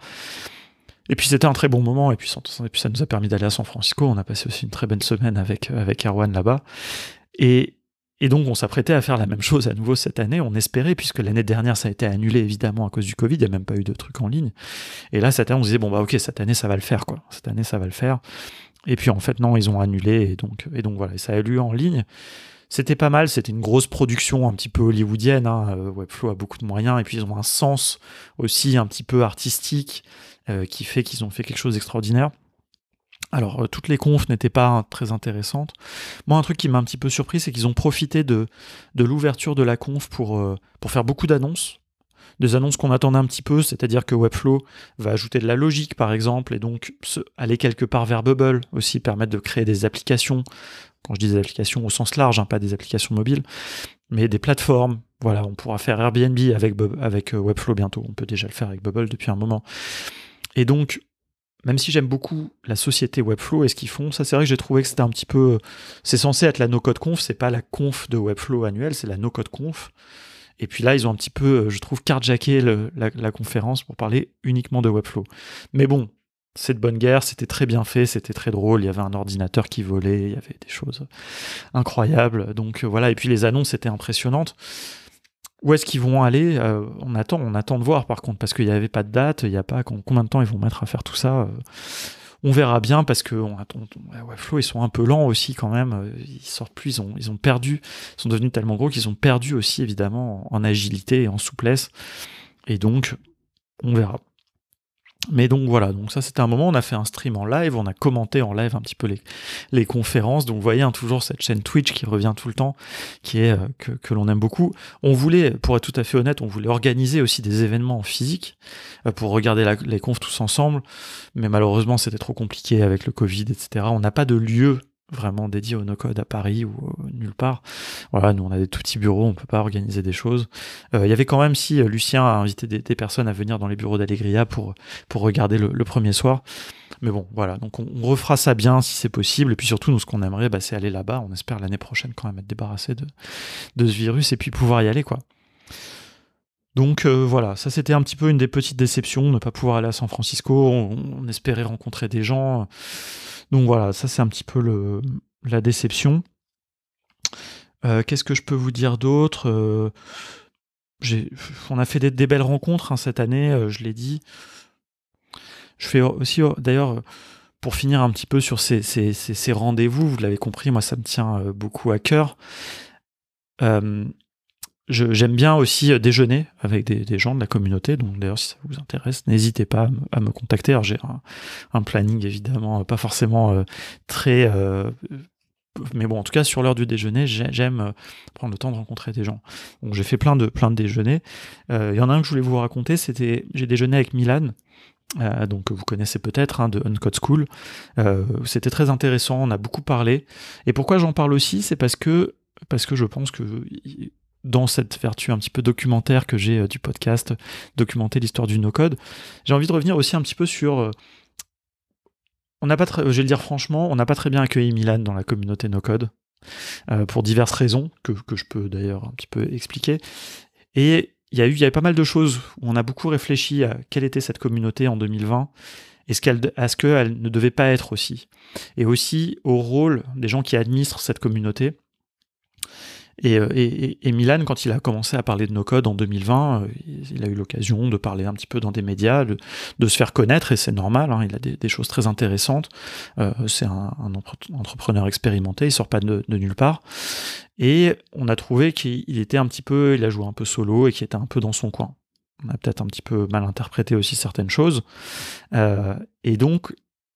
Speaker 1: Et puis c'était un très bon moment, et puis, et puis ça nous a permis d'aller à San Francisco. On a passé aussi une très belle semaine avec, avec Erwan là-bas. Et, Et donc, on s'apprêtait à faire la même chose à nouveau cette année, on espérait, puisque l'année dernière, ça a été annulé, évidemment, à cause du Covid, il n'y a même pas eu de trucs en ligne. Et là, cette année, on se disait, bon, bah, ok, cette année, ça va le faire, quoi. Cette année, ça va le faire. Et puis, en fait, non, ils ont annulé, et donc, et donc voilà, et ça a eu lieu en ligne. C'était pas mal, c'était une grosse production un petit peu hollywoodienne, hein. Webflow a beaucoup de moyens, et puis ils ont un sens aussi un petit peu artistique, euh, qui fait qu'ils ont fait quelque chose d'extraordinaire. Alors, euh, toutes les confs n'étaient pas hein, très intéressantes. Moi, un truc qui m'a un petit peu surpris, c'est qu'ils ont profité de, de l'ouverture de la conf pour, euh, pour faire beaucoup d'annonces. Des annonces qu'on attendait un petit peu, c'est-à-dire que Webflow va ajouter de la logique, par exemple, et donc se, aller quelque part vers Bubble, aussi permettre de créer des applications. Quand je dis des applications au sens large, hein, pas des applications mobiles, mais des plateformes. Voilà, on pourra faire Airbnb avec, avec Webflow bientôt. On peut déjà le faire avec Bubble depuis un moment. Et donc, même si j'aime beaucoup la société Webflow et ce qu'ils font, ça c'est vrai que j'ai trouvé que c'était un petit peu... C'est censé être la no-code conf, c'est pas la conf de Webflow annuelle, c'est la no-code conf. Et puis là, ils ont un petit peu, je trouve, carjacké le, la, la conférence pour parler uniquement de Webflow. Mais bon, c'est de bonne guerre, c'était très bien fait, c'était très drôle, il y avait un ordinateur qui volait, il y avait des choses incroyables. Donc voilà, et puis les annonces étaient impressionnantes. Où est-ce qu'ils vont aller ? euh, On attend, on attend de voir par contre, parce qu'il n'y avait pas de date, il n'y a pas combien de temps ils vont mettre à faire tout ça. Euh, on verra bien, parce que on attend, ouais, Webflow, ils sont un peu lents aussi quand même. Ils sortent plus, ils ont, ils ont perdu, ils sont devenus tellement gros qu'ils ont perdu aussi évidemment en, en agilité et en souplesse. Et donc, on verra. Mais donc voilà, donc ça c'était un moment, on a fait un stream en live, on a commenté en live un petit peu les, les conférences, donc vous voyez hein, toujours cette chaîne Twitch qui revient tout le temps, qui est euh, que, que l'on aime beaucoup. On voulait, pour être tout à fait honnête, on voulait organiser aussi des événements en physique euh, pour regarder la, les confs tous ensemble, mais malheureusement c'était trop compliqué avec le Covid, et cetera. On n'a pas de lieu vraiment dédié au no-code à Paris ou euh, nulle part. Voilà, nous on a des tout petits bureaux, on peut pas organiser des choses. Il euh, y avait quand même, si, Lucien a invité des, des personnes à venir dans les bureaux d'Allegria pour, pour regarder le, le premier soir. Mais bon, voilà, donc on, on refera ça bien si c'est possible. Et puis surtout, nous, ce qu'on aimerait, bah, c'est aller là-bas. On espère l'année prochaine quand même être débarrassé de, de ce virus et puis pouvoir y aller, quoi. Donc euh, voilà, ça c'était un petit peu une des petites déceptions, ne pas pouvoir aller à San Francisco. On, on espérait rencontrer des gens. Donc voilà, ça c'est un petit peu le, la déception. Euh, qu'est-ce que je peux vous dire d'autre ? euh, j'ai, on a fait des, des belles rencontres hein, cette année, euh, je l'ai dit. Je fais aussi, euh, d'ailleurs, pour finir un petit peu sur ces, ces, ces, ces rendez-vous, vous l'avez compris, moi ça me tient euh, beaucoup à cœur. Euh, je, j'aime bien aussi déjeuner avec des, des gens de la communauté, donc d'ailleurs si ça vous intéresse, n'hésitez pas à me, à me contacter. Alors, j'ai un, un planning évidemment pas forcément euh, très... Euh, mais bon, en tout cas, sur l'heure du déjeuner, j'aime prendre le temps de rencontrer des gens. Donc j'ai fait plein de, plein de déjeuners. Il euh, y en a un que je voulais vous raconter, c'était... J'ai déjeuné avec Milan, Euh, donc vous connaissez peut-être hein, de Uncode School. Euh, c'était très intéressant, on a beaucoup parlé. Et pourquoi j'en parle aussi, c'est parce que parce que je pense que dans cette vertu un petit peu documentaire que j'ai euh, du podcast, documenter l'histoire du no-code, j'ai envie de revenir aussi un petit peu sur. Euh, on n'a pas, très, je vais le dire franchement, on n'a pas très bien accueilli Milan dans la communauté no-code euh, pour diverses raisons que que je peux d'ailleurs un petit peu expliquer. Et Il y, a eu, il y avait pas mal de choses où on a beaucoup réfléchi à quelle était cette communauté en deux mille vingt et ce qu'elle, à ce qu'elle ne devait pas être aussi. Et aussi au rôle des gens qui administrent cette communauté. Et, et, et Milan, quand il a commencé à parler de no-code en deux mille vingt, il a eu l'occasion de parler un petit peu dans des médias, de, de se faire connaître, et c'est normal, hein, il a des, des choses très intéressantes. Euh, c'est un, un entrepreneur expérimenté, il sort pas de, de nulle part. Et on a trouvé qu'il était un petit peu, il a joué un peu solo et qu'il était un peu dans son coin. On a peut-être un petit peu mal interprété aussi certaines choses. Euh, et donc,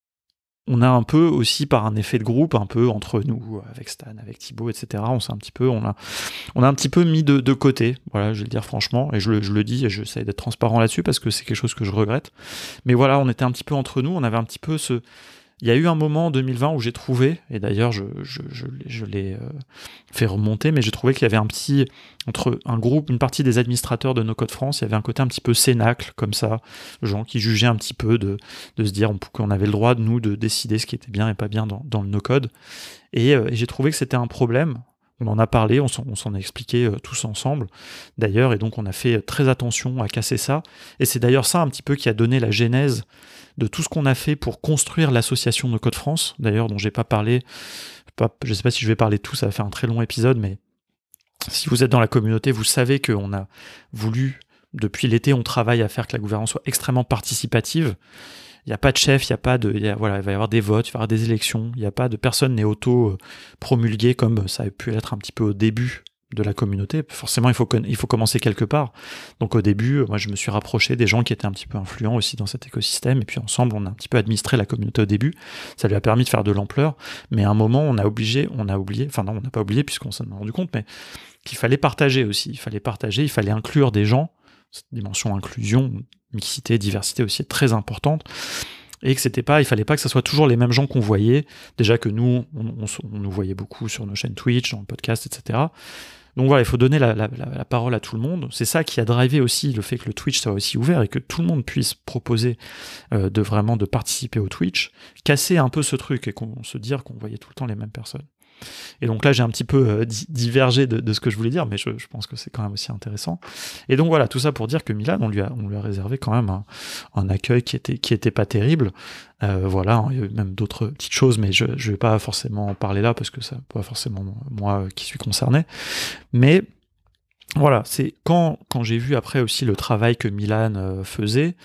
Speaker 1: on a un peu aussi par un effet de groupe, un peu entre nous, avec Stan, avec Thibaut, et cetera. On s'est un petit peu, on a, on a un petit peu mis de, de côté. Voilà, je vais le dire franchement, et je le, je le dis, et j'essaie d'être transparent là-dessus parce que c'est quelque chose que je regrette. Mais voilà, on était un petit peu entre nous, on avait un petit peu ce. Il y a eu un moment en deux mille vingt où j'ai trouvé, et d'ailleurs je, je, je, je l'ai euh, fait remonter, mais j'ai trouvé qu'il y avait un petit, entre un groupe, une partie des administrateurs de No-Code France, il y avait un côté un petit peu cénacle, comme ça, gens qui jugeaient un petit peu de, de se dire qu'on avait le droit, de nous, de décider ce qui était bien et pas bien dans, dans le No-Code. Et, euh, et j'ai trouvé que c'était un problème. On en a parlé, on s'en, on s'en a expliqué euh, tous ensemble, d'ailleurs, et donc on a fait très attention à casser ça. Et c'est d'ailleurs ça un petit peu qui a donné la genèse de tout ce qu'on a fait pour construire l'association No-Code France, d'ailleurs, dont j'ai pas parlé, pas, je sais pas si je vais parler de tout, ça va faire un très long épisode, mais si vous êtes dans la communauté, vous savez qu'on a voulu, depuis l'été, on travaille à faire que la gouvernance soit extrêmement participative. Il n'y a pas de chef, il y a pas de, il y a, voilà, il va y avoir des votes, il va y avoir des élections, il n'y a pas de personne n'est auto-promulgué comme ça a pu être un petit peu au début de la communauté. Forcément, il faut, il faut commencer quelque part. Donc au début, moi je me suis rapproché des gens qui étaient un petit peu influents aussi dans cet écosystème, et puis ensemble on a un petit peu administré la communauté au début. Ça lui a permis de faire de l'ampleur, mais à un moment on a obligé, on a oublié, enfin non, on n'a pas oublié puisqu'on s'en est rendu compte, mais qu'il fallait partager aussi. Il fallait partager, il fallait inclure des gens. Cette dimension inclusion, mixité, diversité aussi est très importante. Et que c'était pas, il fallait pas que ce soit toujours les mêmes gens qu'on voyait. Déjà que nous, on, on, on nous voyait beaucoup sur nos chaînes Twitch, dans le podcast, et cetera. Donc voilà, il faut donner la, la, la parole à tout le monde. C'est ça qui a drivé aussi le fait que le Twitch soit aussi ouvert et que tout le monde puisse proposer euh, de vraiment de participer au Twitch, casser un peu ce truc et qu'on se dire qu'on voyait tout le temps les mêmes personnes. Et donc là, j'ai un petit peu euh, divergé de, de ce que je voulais dire, mais je, je pense que c'est quand même aussi intéressant. Et donc voilà, tout ça pour dire que Milan, on lui a, on lui a réservé quand même un, un accueil qui était, qui était pas terrible. Euh, voilà, il y a eu même d'autres petites choses, mais je, je vais pas forcément en parler là parce que c'est pas forcément moi qui suis concerné. Mais voilà, c'est quand, quand j'ai vu après aussi le travail que Milan euh, faisait.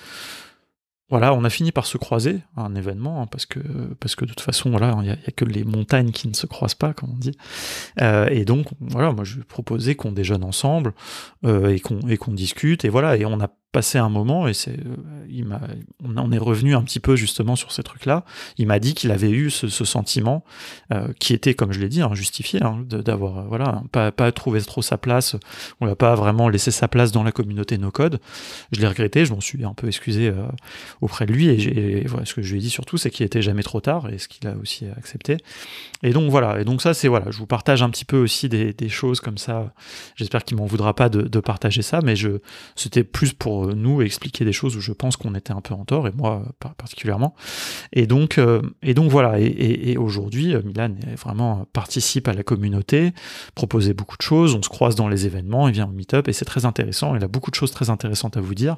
Speaker 1: Voilà, on a fini par se croiser à un événement, hein, parce que parce que de toute façon, voilà, il y, y a que les montagnes qui ne se croisent pas, comme on dit. Euh, et donc, voilà, moi je lui ai proposé qu'on déjeune ensemble euh, et qu'on et qu'on discute. Et voilà, et on a passé un moment et c'est, euh, il m'a, on est revenu un petit peu justement sur ces trucs-là. Il m'a dit qu'il avait eu ce, ce sentiment euh, qui était, comme je l'ai dit, hein, justifié, hein, de, d'avoir, euh, voilà, pas pas trouvé trop sa place. On l'a pas vraiment laissé sa place dans la communauté no-code. Je l'ai regretté, je m'en suis un peu excusé euh, auprès de lui, et, j'ai, et voilà, ce que je lui ai dit surtout, c'est qu'il était jamais trop tard, et ce qu'il a aussi accepté. Et donc voilà, et donc ça c'est voilà, je vous partage un petit peu aussi des, des choses comme ça. J'espère qu'il m'en voudra pas de, de partager ça, mais je, c'était plus pour nous expliquer des choses où je pense qu'on était un peu en tort, et moi particulièrement. Et donc, euh, et donc voilà, et, et, et aujourd'hui, Milan est vraiment participe à la communauté, proposait beaucoup de choses, on se croise dans les événements, il vient au meet-up, et c'est très intéressant, il a beaucoup de choses très intéressantes à vous dire.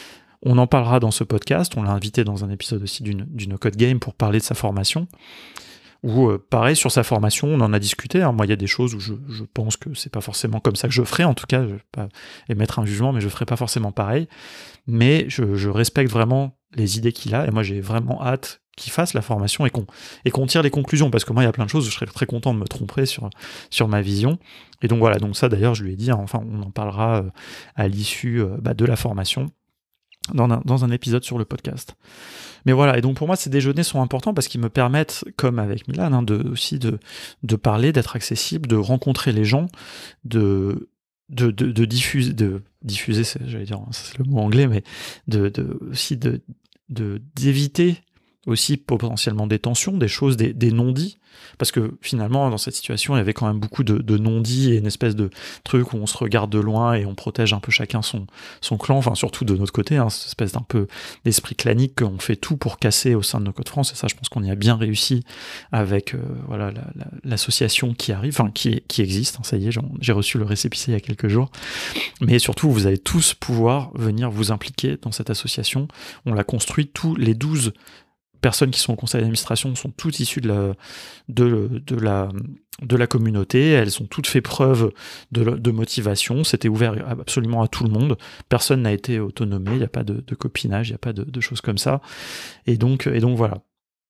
Speaker 1: On en parlera dans ce podcast, on l'a invité dans un épisode aussi d'une, d'une No-Code Game pour parler de sa formation. Ou euh, pareil, sur sa formation, on en a discuté. Hein. Moi, il y a des choses où je, je pense que c'est pas forcément comme ça que je ferai. En tout cas, je vais pas émettre un jugement, mais je ferai pas forcément pareil. Mais je, je respecte vraiment les idées qu'il a. Et moi, j'ai vraiment hâte qu'il fasse la formation et qu'on, et qu'on tire les conclusions. Parce que moi, il y a plein de choses où je serais très content de me tromper sur, sur ma vision. Et donc voilà, donc ça, d'ailleurs, je lui ai dit, hein, enfin, on en parlera euh, à l'issue euh, bah, de la formation. Dans un, dans un épisode sur le podcast. Mais voilà, et donc pour moi, ces déjeuners sont importants parce qu'ils me permettent, comme avec Milan, hein, de, aussi de, de parler, d'être accessible, de rencontrer les gens, de, de, de, de diffuser, de diffuser, c'est, j'allais dire, c'est le mot anglais, mais de, de, aussi de, de, d'éviter aussi potentiellement des tensions, des choses, des, des non-dits, parce que finalement, dans cette situation, il y avait quand même beaucoup de, de non-dits et une espèce de truc où on se regarde de loin et on protège un peu chacun son, son clan, enfin surtout de notre côté, hein, cette espèce d'un peu d'esprit clanique qu'on fait tout pour casser au sein de No Code France, et ça, je pense qu'on y a bien réussi avec euh, voilà, la, la, l'association qui arrive, enfin qui, qui existe, hein, ça y est, j'ai reçu le récépissé il y a quelques jours, mais surtout, vous allez tous pouvoir venir vous impliquer dans cette association. On l'a construite, tous les douze personnes qui sont au conseil d'administration sont toutes issues de la, de, de la, de la communauté, elles ont toutes fait preuve de, de motivation, c'était ouvert absolument à tout le monde, personne n'a été autonomé, il n'y a pas de, de copinage, il n'y a pas de, de choses comme ça, et donc, et donc voilà.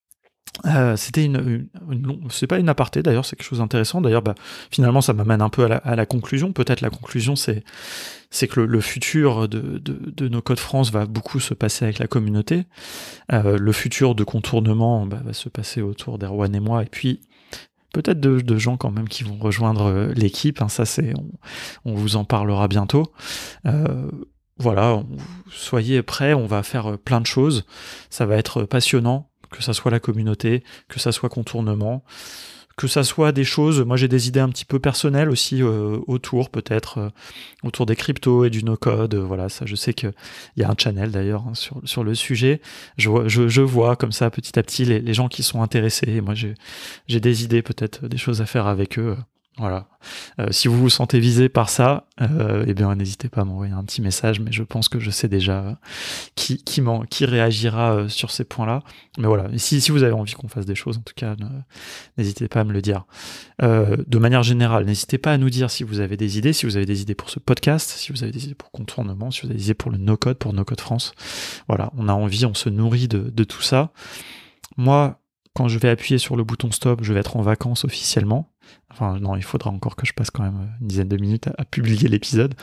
Speaker 1: Euh, c'était une, une, une long... c'est pas une aparté d'ailleurs, c'est quelque chose d'intéressant. D'ailleurs, bah, finalement, ça m'amène un peu à la, à la conclusion. Peut-être la conclusion, c'est, c'est que le, le futur de, de, de No Code France va beaucoup se passer avec la communauté. Euh, le futur de contournement bah, va se passer autour d'Erwan et moi, et puis peut-être de, de gens quand même qui vont rejoindre l'équipe. Hein, ça, c'est, on, on vous en parlera bientôt. Euh, voilà, on, soyez prêts. On va faire plein de choses. Ça va être passionnant. Que ça soit la communauté, que ça soit contournement, que ça soit des choses, moi j'ai des idées un petit peu personnelles aussi euh, autour, peut-être, euh, autour des cryptos et du no-code, euh, voilà, ça je sais qu'il y a un channel d'ailleurs hein, sur, sur le sujet, je vois, je, je vois comme ça petit à petit les, les gens qui sont intéressés, et moi j'ai, j'ai des idées, peut-être des choses à faire avec eux, voilà. Euh, si vous vous sentez visé par ça, euh, eh bien n'hésitez pas à m'envoyer un petit message, mais je pense que je sais déjà qui, qui, m'en, qui réagira euh, sur ces points-là. Mais voilà, et si, si vous avez envie qu'on fasse des choses, en tout cas, ne, n'hésitez pas à me le dire. Euh, de manière générale, n'hésitez pas à nous dire si vous avez des idées, si vous avez des idées pour ce podcast, si vous avez des idées pour Contournement, si vous avez des idées pour le no-code, pour No Code France. Voilà, on a envie, on se nourrit de, de tout ça. Moi, quand je vais appuyer sur le bouton stop, je vais être en vacances officiellement. Enfin, non, il faudra encore que je passe quand même une dizaine de minutes à, à publier l'épisode.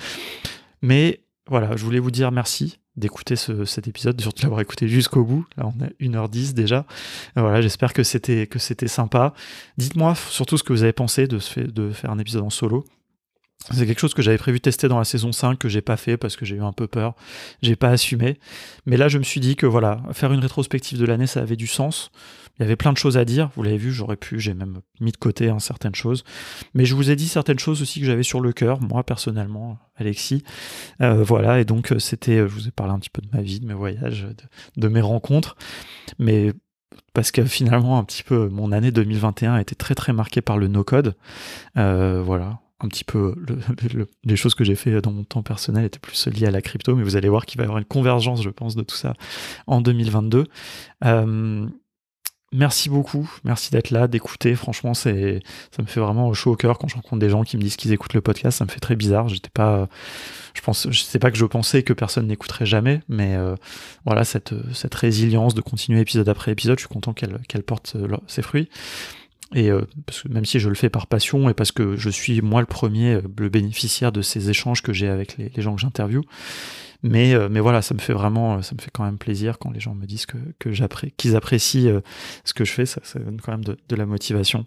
Speaker 1: Mais voilà, je voulais vous dire merci d'écouter ce, cet épisode, surtout l'avoir écouté jusqu'au bout. Là, on est une heure dix déjà. Voilà, j'espère que c'était, que c'était sympa. Dites-moi surtout ce que vous avez pensé de, ce fait, de faire un épisode en solo. C'est quelque chose que j'avais prévu tester dans la saison cinq, que j'ai pas fait parce que j'ai eu un peu peur, j'ai pas assumé. Mais là, je me suis dit que voilà, faire une rétrospective de l'année, ça avait du sens. Il y avait plein de choses à dire, vous l'avez vu, j'aurais pu, j'ai même mis de côté hein, certaines choses. Mais je vous ai dit certaines choses aussi que j'avais sur le cœur, moi personnellement, Alexis. Euh, voilà, et donc c'était, je vous ai parlé un petit peu de ma vie, de mes voyages, de, de mes rencontres. Mais parce que finalement, un petit peu, mon année deux mille vingt et un a été très très marquée par le no-code. Euh, voilà. Un petit peu, le, le, les choses que j'ai fait dans mon temps personnel étaient plus liées à la crypto, mais vous allez voir qu'il va y avoir une convergence, je pense, de tout ça en deux mille vingt-deux. Euh, merci beaucoup, merci d'être là, d'écouter. Franchement, c'est, ça me fait vraiment chaud au cœur quand je rencontre des gens qui me disent qu'ils écoutent le podcast. Ça me fait très bizarre. J'étais pas, je pense, je sais pas que je pensais que personne n'écouterait jamais, mais euh, voilà, cette, cette résilience de continuer épisode après épisode, je suis content qu'elle, qu'elle porte ses fruits. Et euh, parce que même si je le fais par passion et parce que je suis moi le premier euh, le bénéficiaire de ces échanges que j'ai avec les, les gens que j'interviewe, mais euh, mais voilà, ça me fait vraiment, ça me fait quand même plaisir quand les gens me disent que que j'appré- qu'ils apprécient euh, ce que je fais, ça, ça donne quand même de, de la motivation.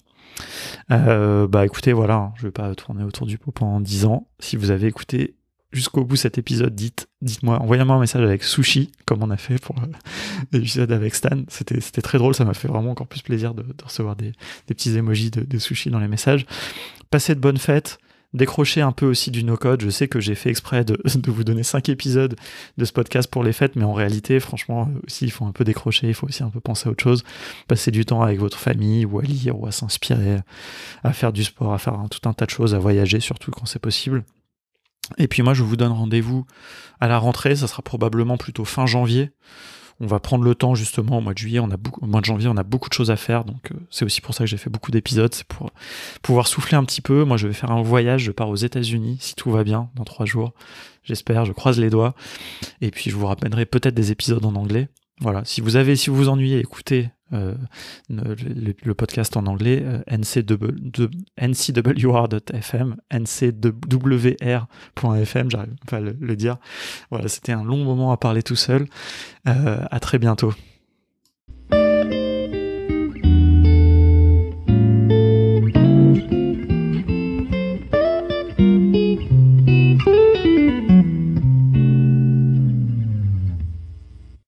Speaker 1: Euh, bah écoutez, voilà, hein, je vais pas tourner autour du pot pendant dix ans. Si vous avez écouté jusqu'au bout cet épisode, dites, dites-moi, envoyez-moi un message avec sushi, comme on a fait pour euh, l'épisode avec Stan. C'était, c'était très drôle, ça m'a fait vraiment encore plus plaisir de, de recevoir des, des petits emojis de, de sushi dans les messages. Passez de bonnes fêtes, décrochez un peu aussi du no-code. Je sais que j'ai fait exprès de, de vous donner cinq épisodes de ce podcast pour les fêtes, mais en réalité, franchement, aussi, il faut un peu décrocher, il faut aussi un peu penser à autre chose. Passer du temps avec votre famille, ou à lire, ou à s'inspirer, à faire du sport, à faire un, tout un tas de choses, à voyager, surtout quand c'est possible. Et puis moi, je vous donne rendez-vous à la rentrée, ça sera probablement plutôt fin janvier. on va prendre le temps justement au mois de juillet, on a beaucoup, au mois de janvier, on a beaucoup de choses à faire, donc euh, c'est aussi pour ça que j'ai fait beaucoup d'épisodes, c'est pour pouvoir souffler un petit peu. Moi, je vais faire un voyage, je pars aux États-Unis si tout va bien dans trois jours, j'espère, je croise les doigts, et puis je vous ramènerai peut-être des épisodes en anglais. Voilà, si vous avez, si vous vous ennuyez, écoutez euh, le, le, le podcast en anglais, euh, N C W R dot F M, N C W R point F M, j'arrive pas à le, le dire. Voilà, c'était un long moment à parler tout seul. Euh, à très bientôt.